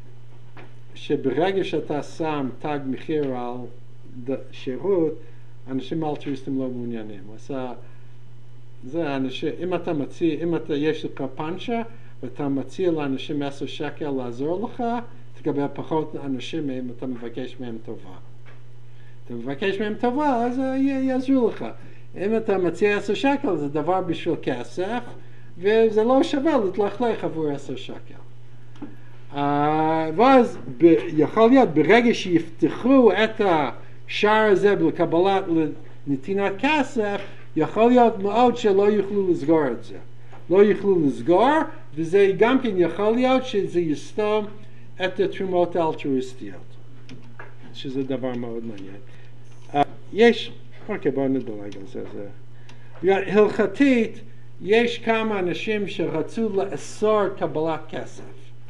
שברגע שאתה שם תג מחיר על שירות, אנשים אלטרואיסטים לא מעוניינים. עשה, זה אנשים, אם אתה מציע, אם אתה, יש לך פנצ'ה, ואתה מציע לאנשים עשר שקל לעזור לך, תקבל פחות אנשים אם אתה מבקש מהם טובה. אתה מבקש מהם טובה, אז יעזרו לך. אם אתה מציע עשר שקל, זה דבר בשביל כסף, וזה לא שווה להתלכלך עבור עשר שקל. Uh, ואז ב- יכול להיות ברגע שיפתחו את השער הזה לקבלת נתינת כסף, יכול להיות מאוד שלא יוכלו לסגור את זה. לא יוכלו לסגור, וזה גם כן יכול להיות שזה יסתום את התרומות האלטרואיסטיות, שזה דבר מאוד מעניין. Uh, יש, אוקיי, בואו נדלג על זה. זה. הלכתית, יש כמה אנשים שרצו לאסור קבלת כסף,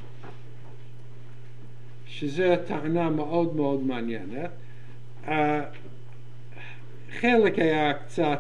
שזה טענה מאוד מאוד מעניינת. Uh, חלק היה קצת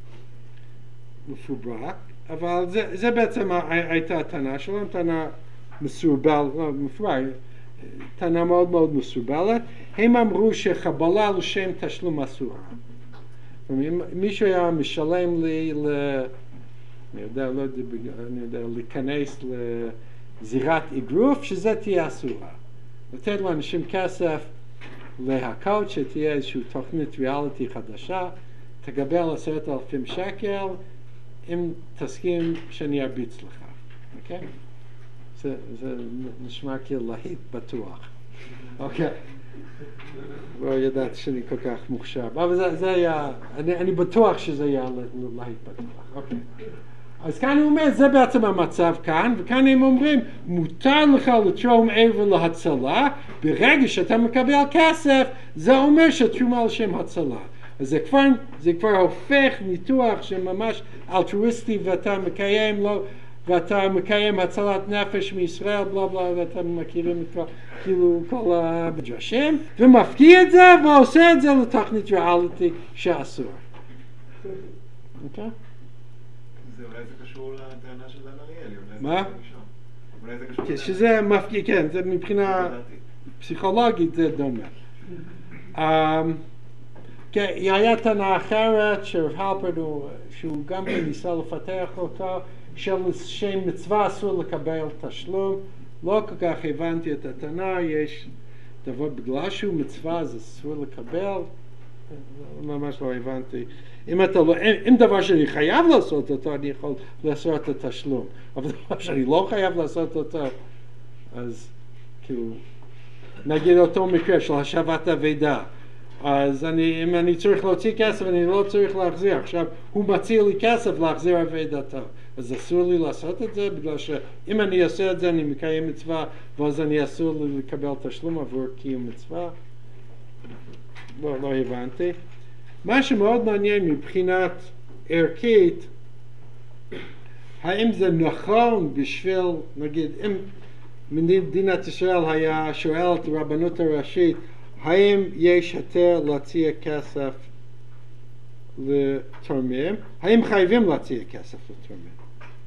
מפוברק, אבל זה, זה בעצם הייתה הטענה שלהם, טענה מסורבלת, לא מפוברק, טענה מאוד מאוד מסורבלת. הם אמרו שחבלה לשם תשלום אסורה. אם מישהו היה משלם לי, ל, אני יודע, לא יודע, אני יודע, להיכנס לזירת אגרוף, שזה תהיה אסורה. לתת לאנשים כסף להקות, שתהיה איזושהי תוכנית ריאליטי חדשה, תקבל עשרת אלפים שקל, אם תסכים שאני ארביץ לך, אוקיי? זה, זה נשמע כלהיט בטוח, אוקיי? לא ידעתי שאני כל כך מוכשר, אבל זה, זה היה, אני, אני בטוח שזה היה להיט בטוח, אוקיי? אז כאן הוא אומר, זה בעצם המצב כאן, וכאן הם אומרים, מותר לך לתרום איבר להצלה, ברגע שאתה מקבל כסף, זה אומר שתרומה לשם הצלה. אז זה כבר, זה כבר הופך ניתוח שממש אלטרואיסטי, ואתה מקיים, לא, ואתה מקיים הצלת נפש מישראל, בלה בלה, ואתה מכירים את כל, כאילו, כל המדרשים, ומפקיע את זה, ועושה את זה לתוכנית ריאליטי שאסור. אוקיי? זה אולי זה קשור לטענה של דן אריאלי. מה? אולי זה קשור לטענה. שזה מפקיע, כן, זה מבחינה פסיכולוגית זה דומה. כן, היה טענה אחרת שרב הלפרט, שהוא גם ניסה לפתח אותו, של שם מצווה אסור לקבל תשלום. לא כל כך הבנתי את הטענה, יש דבר בגלל שהוא מצווה אז אסור לקבל, ממש לא הבנתי. אם אתה לא, אם דבר שאני חייב לעשות אותו, אני יכול לעשות את התשלום. אבל דבר שאני לא חייב לעשות אותו, אז כאילו, נגיד אותו מקרה של השבת אבידה, אז אני, אם אני צריך להוציא כסף, אני לא צריך להחזיר. עכשיו, הוא מציע לי כסף להחזיר אבדתו. אז אסור לי לעשות את זה, בגלל שאם אני אעשה את זה, אני מקיים מצווה, ואז אני אסור לי לקבל תשלום עבור קיום מצווה. לא, לא הבנתי. מה שמאוד מעניין מבחינת ערכית, האם זה נכון בשביל, נגיד, אם מדינת ישראל היה שואל את הרבנות הראשית, האם יש היתר להציע כסף לתורמים? האם חייבים להציע כסף לתורמים?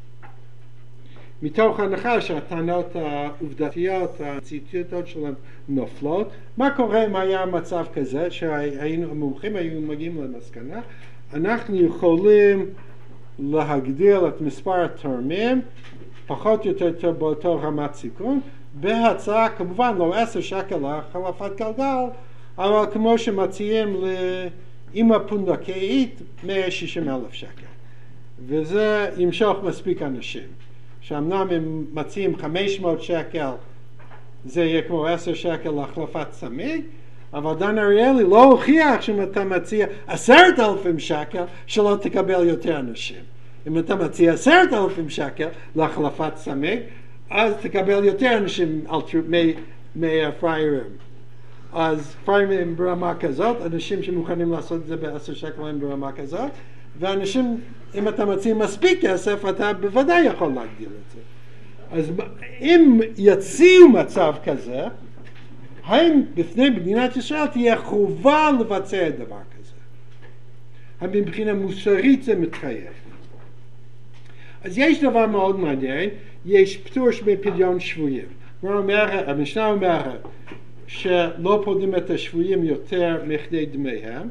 מתוך ההנחה שהטענות העובדתיות, המציאותיות שלהם נופלות, מה קורה אם היה מצב כזה שהמומחים היו מגיעים למסקנה? אנחנו יכולים להגדיל את מספר התורמים, פחות או יותר באותו רמת סיכון, בהצעה כמובן לא עשר שקל לחלפת גלגל, אבל כמו שמציעים לאמא פונדקאית מאה ושישים אלף שקל. וזה ימשוך מספיק אנשים. שאמנם הם מציעים חמש מאות שקל, זה יהיה כמו עשר שקל להחלפת צמיג, אבל דן אריאלי לא הוכיח שאם אתה מציע עשרת אלפים שקל, שלא תקבל יותר אנשים. אם אתה מציע עשרת אלפים שקל להחלפת צמיג, אז תקבל יותר אנשים מהפריירים. אז פריירים ברמה כזאת, אנשים שמוכנים לעשות את זה בעשר שקלים ברמה כזאת, ואנשים, אם אתה מציע מספיק כסף, אתה בוודאי יכול להגדיל את זה. אז אם יציעו מצב כזה, האם בפני מדינת ישראל תהיה חובה לבצע דבר כזה? האם מבחינה מוסרית זה מתחייב? אז יש דבר מאוד מעניין, יש פטור מפדיון שבויים. המשנה אומרת שלא פודים את השבויים יותר מכדי דמיהם.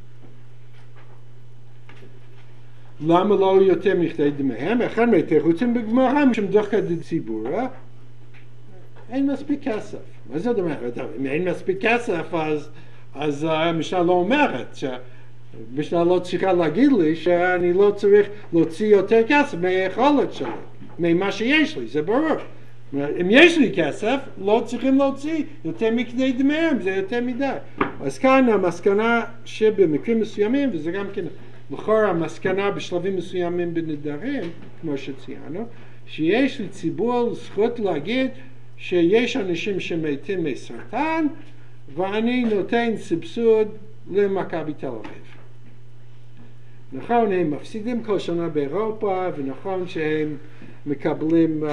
למה לא יותר מכדי דמיהם? אחד מהתירוצים בגמרא משום דווקא דציבורא, אין מספיק כסף. מה זאת אומרת? אם אין מספיק כסף, אז, אז המשנה לא אומרת, המשנה לא צריכה להגיד לי שאני לא צריך להוציא יותר כסף מהיכולת שלי, ממה שיש לי, זה ברור. אם יש לי כסף, לא צריכים להוציא יותר מכדי דמיהם, זה יותר מדי. אז כאן המסקנה שבמקרים מסוימים, וזה גם כן לכאורה המסקנה בשלבים מסוימים בנדרים, כמו שציינו, שיש לציבור זכות להגיד שיש אנשים שמתים מסרטן, ואני נותן סבסוד למכבי תל אביב. נכון, הם מפסידים כל שנה באירופה, ונכון שהם מקבלים uh,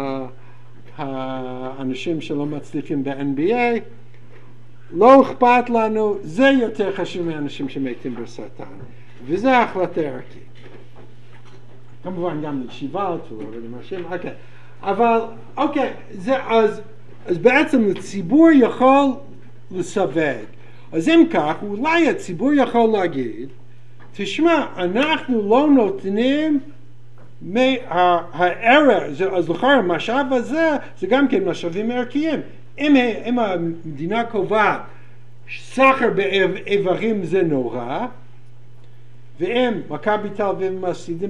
האנשים שלא מצליחים ב-אן בי איי, לא אכפת לנו, זה יותר חשוב מאנשים שמתים בסרטן, וזה החלטה ערכית. כמובן גם לישיבות ולמשאים, אוקיי. אבל, אוקיי, זה, אז, אז בעצם הציבור יכול לסווג. אז אם כך, אולי הציבור יכול להגיד, תשמע, אנחנו לא נותנים מהערך, אז לכאורה המשאב הזה, זה גם כן משאבים ערכיים. אם, אם המדינה קובעת סחר באיברים זה נורא, ואם מכבי תל אביב מפסידים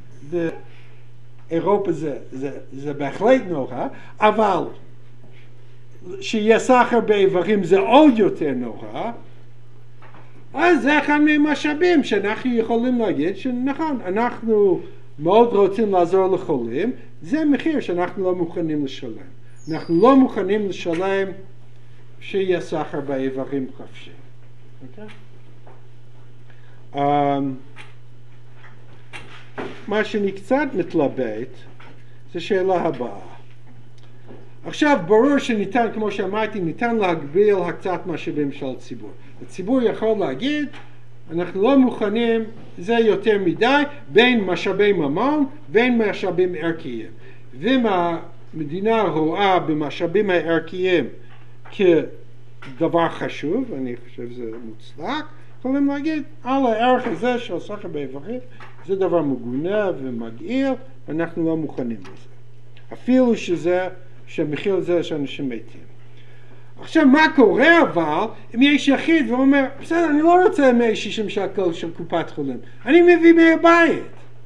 באירופה זה, זה, זה בהחלט נורא, אבל שיהיה סחר באיברים זה עוד יותר נורא, אז זה אחד מהמשאבים שאנחנו יכולים להגיד שנכון, אנחנו מאוד רוצים לעזור לחולים, זה מחיר שאנחנו לא מוכנים לשלם. אנחנו לא מוכנים לשלם שיהיה סחר באיברים חופשי. אוקיי? Um, מה שאני קצת מתלבט זה שאלה הבאה. עכשיו ברור שניתן, כמו שאמרתי, ניתן להגביל הקצת משאבים של הציבור. הציבור יכול להגיד, אנחנו לא מוכנים, זה יותר מדי, בין משאבי ממון ובין משאבים ערכיים. ואם המדינה רואה במשאבים הערכיים כדבר חשוב, אני חושב שזה מוצלח, יכולים להגיד, על הערך הזה של סחר באיברים, זה דבר מגונה ומגעיל, אנחנו לא מוכנים לזה. אפילו שזה, שהמחיר הזה שאנשים מתים. עכשיו, מה קורה אבל, אם יש יחיד ואומר, בסדר, אני לא רוצה מאה ושישים שקל של קופת חולים, אני מביא מהבית.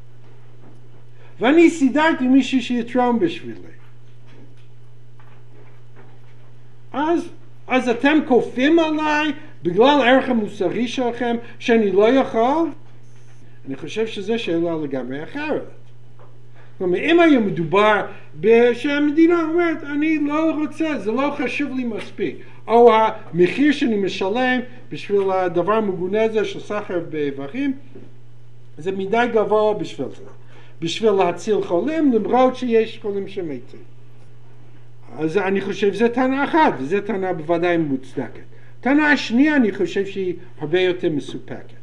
ואני סידרתי מישהו שיתרום בשבילי. אז, אז אתם כופים עליי בגלל הערך המוסרי שלכם שאני לא יכול? אני חושב שזו שאלה לגמרי אחרת. כלומר, אם היה מדובר שהמדינה אומרת, אני לא רוצה, זה לא חשוב לי מספיק, או המחיר שאני משלם בשביל הדבר המגונה הזה של סחר באיברים, זה מדי גבוה בשביל זה, בשביל להציל חולים, למרות שיש חולים שמתים. אז אני חושב שזה טענה אחת, וזו טענה בוודאי מוצדקת. טענה השנייה, אני חושב שהיא הרבה יותר מסופקת.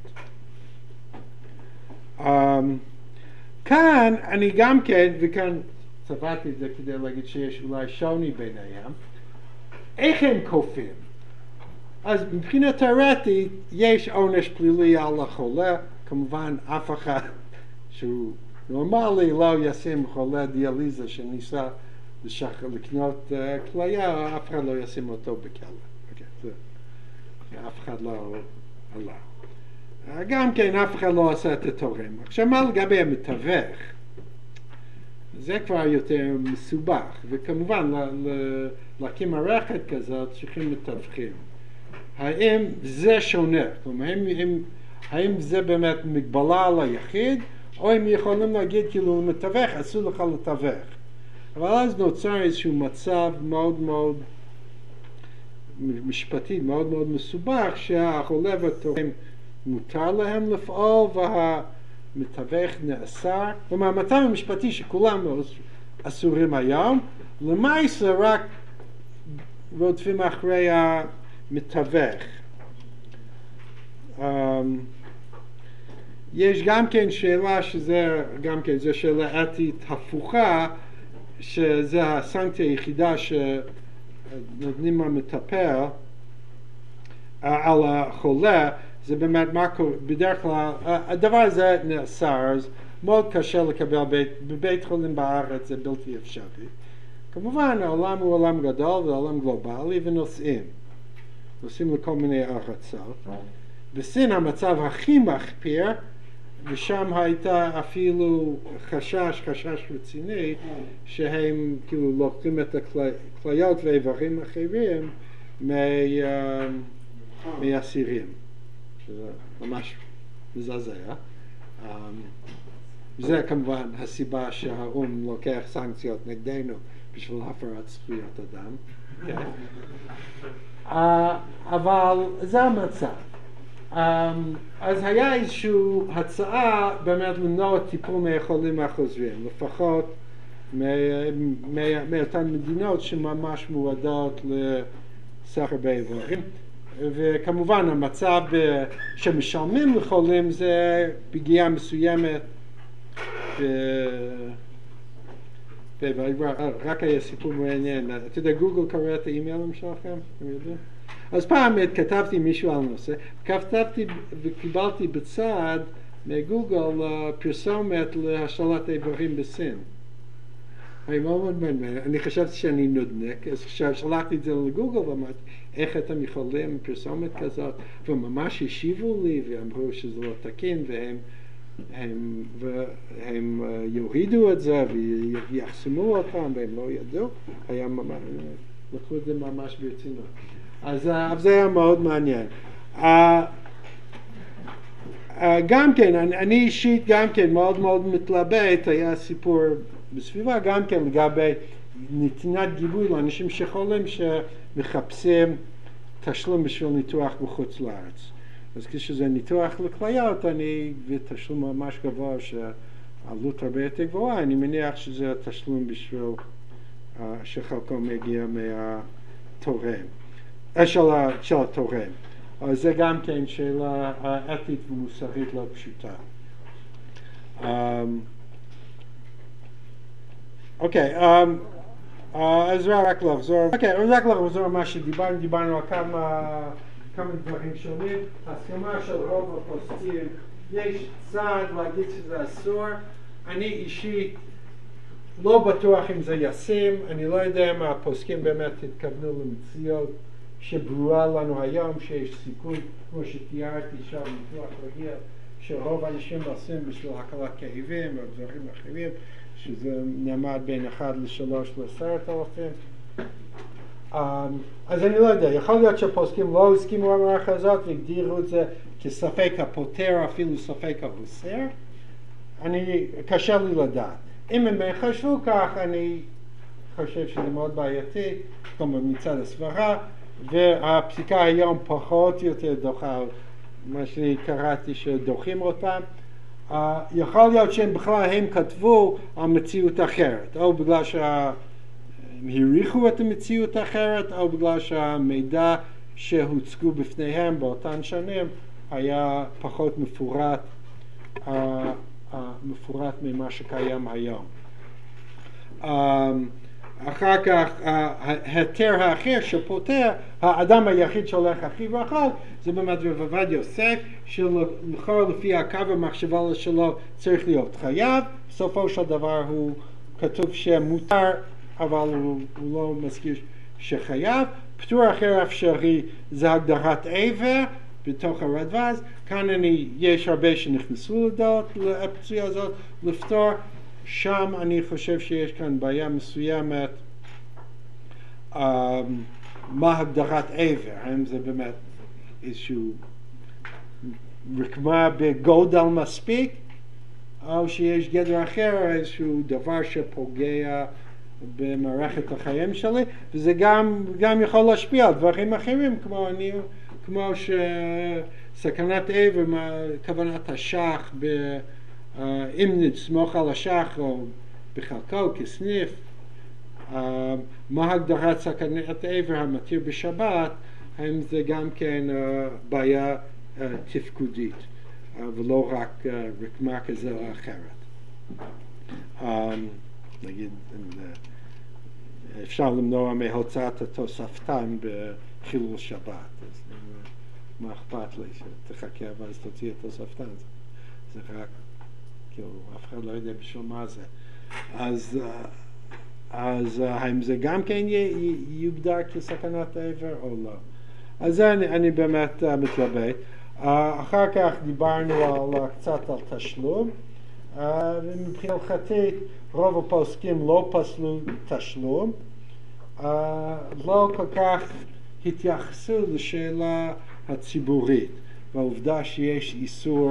Um, כאן אני גם כן, וכאן צבעתי את זה כדי להגיד שיש אולי שוני ביניהם, איך הם כופים? אז מבחינה תיאורטית יש עונש פלילי על החולה, כמובן אף אחד שהוא נורמלי לא ישים חולה דיאליזה שניסה לשחרר לקנות uh, כליה, אף אחד לא ישים אותו בכלא. Okay, זה, אף אחד לא עלה. גם כן אף אחד לא עשה את התורם. עכשיו מה לגבי המתווך? זה כבר יותר מסובך, וכמובן ל- ל- להקים מערכת כזאת צריכים מתווכים. האם זה שונה? כלומר, האם, האם, האם זה באמת מגבלה על היחיד, או הם יכולים להגיד כאילו מתווך, אסור לך לתווך. אבל אז נוצר איזשהו מצב מאוד מאוד משפטי, מאוד מאוד מסובך, שהחולה והתורם מותר להם לפעול והמתווך נאסר. כלומר, המצב המשפטי שכולם אסורים היום, למעשה רק רודפים אחרי המתווך. Um, יש גם כן שאלה שזה, גם כן, זו שאלה אתית הפוכה, שזה הסנקציה היחידה שנותנים המטפל על החולה, זה באמת מה קורה, בדרך כלל, הדבר הזה נאסר, אז מאוד קשה לקבל בית, בבית חולים בארץ, זה בלתי אפשרי. כמובן, העולם הוא עולם גדול ועולם גלובלי ונוסעים. נוסעים לכל מיני ארצות. בסין המצב הכי מחפיר, ושם הייתה אפילו חשש, חשש רציני, שהם כאילו לוקחים את הכליות ואיברים אחרים מאסירים. שזה ממש מזעזע. זה כמובן הסיבה שהאו"ם לוקח סנקציות נגדנו בשביל הפרת זכויות אדם. אבל זה המצב. אז היה איזושהי הצעה באמת למנוע טיפול מהחולים החוזרים, לפחות מאותן מדינות שממש מועדות לסחר באיברים. וכמובן המצב שמשלמים לחולים זה פגיעה מסוימת, רק היה סיפור מעניין. אתה יודע, גוגל קורא את האימיילים שלכם? אתם יודעים? אז פעם כתבתי מישהו על נושא, כתבתי וקיבלתי בצד מגוגל פרסומת להשתלת איברים בסין. אני חשבתי שאני נודניק, אז שלחתי את זה לגוגל ואמרתי, איך אתם יכולים פרסומת כזאת? וממש השיבו לי ואמרו שזה לא תקין, והם הם, והם יורידו את זה ויחסמו אותם, והם לא ידעו. היה ממש, לקחו את זה ממש ברצינות. אז זה היה מאוד מעניין. גם כן, אני אישית גם כן מאוד מאוד מתלבט, היה סיפור בסביבה גם כן לגבי נתינת גיבוי לאנשים שחולים שמחפשים תשלום בשביל ניתוח בחוץ לארץ. אז כשזה ניתוח לכליות, אני, ותשלום ממש גבוה שעלות הרבה יותר גבוהה, אני מניח שזה תשלום בשביל uh, שחלקו מגיע מהתורם, של, של התורם. אז זה גם כן שאלה אתית ומוסרית לא פשוטה. Um, אוקיי, אז רק לחזור, אוקיי, רק לחזור מה שדיברנו, דיברנו על כמה, כמה דברים שונים. הסכמה של רוב הפוסקים, יש צעד להגיד שזה אסור, אני אישית לא בטוח אם זה ישים, אני לא יודע אם הפוסקים באמת התכוונו למציאות שברורה לנו היום, שיש סיכוי, כמו שתיארתי שם, ניתוח רגיל, שרוב האנשים עושים בשביל הקלת כאבים או דברים אחרים, שזה נעמד בין אחד לשלוש לעשרת אלפים. אז אני לא יודע, יכול להיות שהפוסקים לא הסכימו המערכה הזאת והגדירו את זה כספק הפותר, אפילו ספק האוסר. אני, קשה לי לדעת. אם הם חשבו כך, אני חושב שזה מאוד בעייתי, כלומר מצד הסברה, והפסיקה היום פחות או יותר דוחה, מה שאני קראתי שדוחים אותם. Uh, יכול להיות שהם בכלל הם כתבו על מציאות אחרת, או בגלל שהם העריכו את המציאות האחרת, או בגלל שהמידע שהוצגו בפניהם באותן שנים היה פחות מפורט, uh, uh, מפורט ממה שקיים היום. Uh, אחר כך ההיתר האחר שפותר, האדם היחיד שהולך הכי רחוק, זה באמת רב עובדיה יוסף, שלכאורה לפי הקו המחשבה שלו צריך להיות חייב, בסופו של דבר הוא כתוב שמותר, אבל הוא, הוא לא מזכיר שחייב. פטור אחר אפשרי זה הגדרת עבר בתוך הרדב"ז, כאן אני, יש הרבה שנכנסו לדעת לאופציה הזאת לפתור, שם אני חושב שיש כאן בעיה מסוימת, um, מה הגדרת עבר, האם זה באמת איזשהו רקמה בגודל מספיק, או שיש גדר אחר, איזשהו דבר שפוגע במערכת החיים שלי, וזה גם, גם יכול להשפיע על דברים אחרים, כמו, אני, כמו שסכנת עבר, כוונת השח, ב, Uh, אם נסמוך על השח או בחלקו כסניף, uh, מה הגדרת סכנת עבר המתיר בשבת, האם זה גם כן uh, בעיה uh, תפקודית uh, ולא רק uh, רקמה כזה או אחרת. Um, נגיד, uh, אפשר למנוע מהוצאת התוספתן בחילול שבת, אז uh, מה אכפת לי שתחכה ואז תוציא את התוספתן, זה, זה רק כאילו, אף אחד לא יודע בשביל מה זה. אז, אז האם זה גם כן יוגדר כסכנת עבר או לא? אז זה אני, אני באמת uh, מתלבט. Uh, אחר כך דיברנו על, קצת על תשלום. Uh, ומבחינה הלכתית, רוב הפוסקים לא פסלו תשלום. Uh, לא כל כך התייחסו לשאלה הציבורית, והעובדה שיש איסור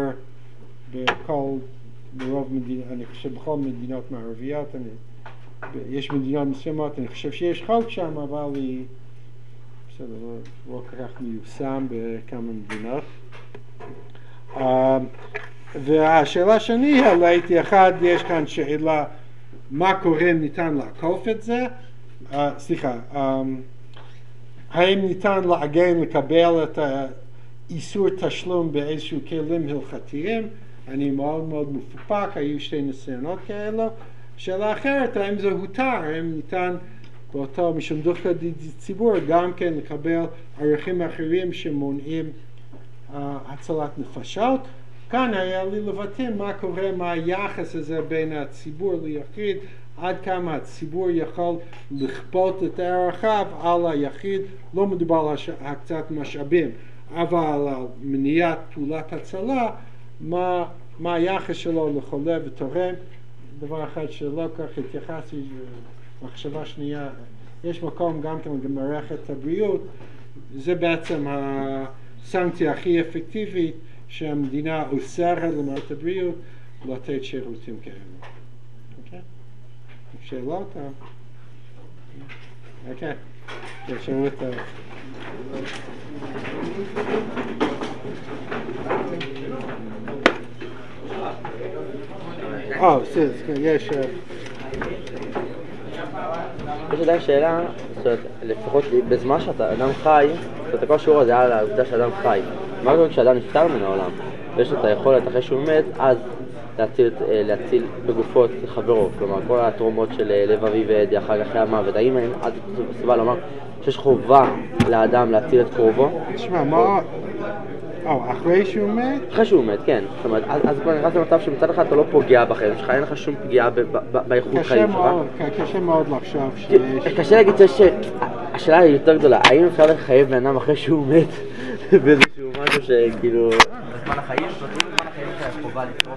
בכל ברוב מדינות, אני חושב בכל מדינות מערביות, אני, יש מדינות מסוימות, אני חושב שיש חוק שם, אבל היא בסדר, לא, לא כל כך מיושם בכמה מדינות. Uh, והשאלה שני העליתי, אחד, יש כאן שאלה, מה קורה אם ניתן לעקוף את זה? Uh, סליחה, um, האם ניתן לעגן, לקבל את האיסור תשלום באיזשהו כלים הלכתיים? אני מאוד מאוד מפופק, היו שתי ניסיונות כאלו. שאלה אחרת, האם זה הותר, האם ניתן באותו משום דווקא ציבור גם כן לקבל ערכים אחרים שמונעים uh, הצלת נפשות. כאן היה לי לבטאים מה קורה, מה היחס הזה בין הציבור ליחיד, עד כמה הציבור יכול לכפות את ערכיו על היחיד, לא מדובר על הקצת משאבים, אבל על מניעת פעולת הצלה, מה, מה היחס שלו לחולה ותורם. דבר אחד שלא כך התייחסתי, מחשבה שנייה, יש מקום גם כן במערכת הבריאות, זה בעצם הסנקציה הכי אפקטיבית שהמדינה אוסרת למערכת הבריאות לתת שירותים כאלה. אוקיי? שאלות? אוקיי. תשארו את ה... אה, בסדר, יש... יש עדיין שאלה, זאת אומרת, לפחות בזמן שאתה אדם חי, זאת אומרת, כל שיעור הזה היה על העובדה שאדם חי. מה קורה כשאדם נפטר מן העולם, ויש לו את היכולת אחרי שהוא מת, אז להציל, להציל בגופות חברו, כלומר, כל התרומות של לב אבי ועדי אחר אחרי המוות. האם אין עד סיבה לומר שיש חובה לאדם להציל את קרובו? תשמע, מה... או, אחרי שהוא מת? אחרי שהוא מת, כן. זאת אומרת, אז כבר נכנס למצב שמצד אחד אתה לא פוגע בחיים שלך, אין לך שום פגיעה באיכות חיים שלך. קשה מאוד לחשוב שיש... קשה להגיד שהשאלה היא יותר גדולה, האם אפשר לחייב בן אדם אחרי שהוא מת באיזשהו משהו שכאילו... בזמן החיים, זאת אומרת, בזמן החיים שחובה לתרום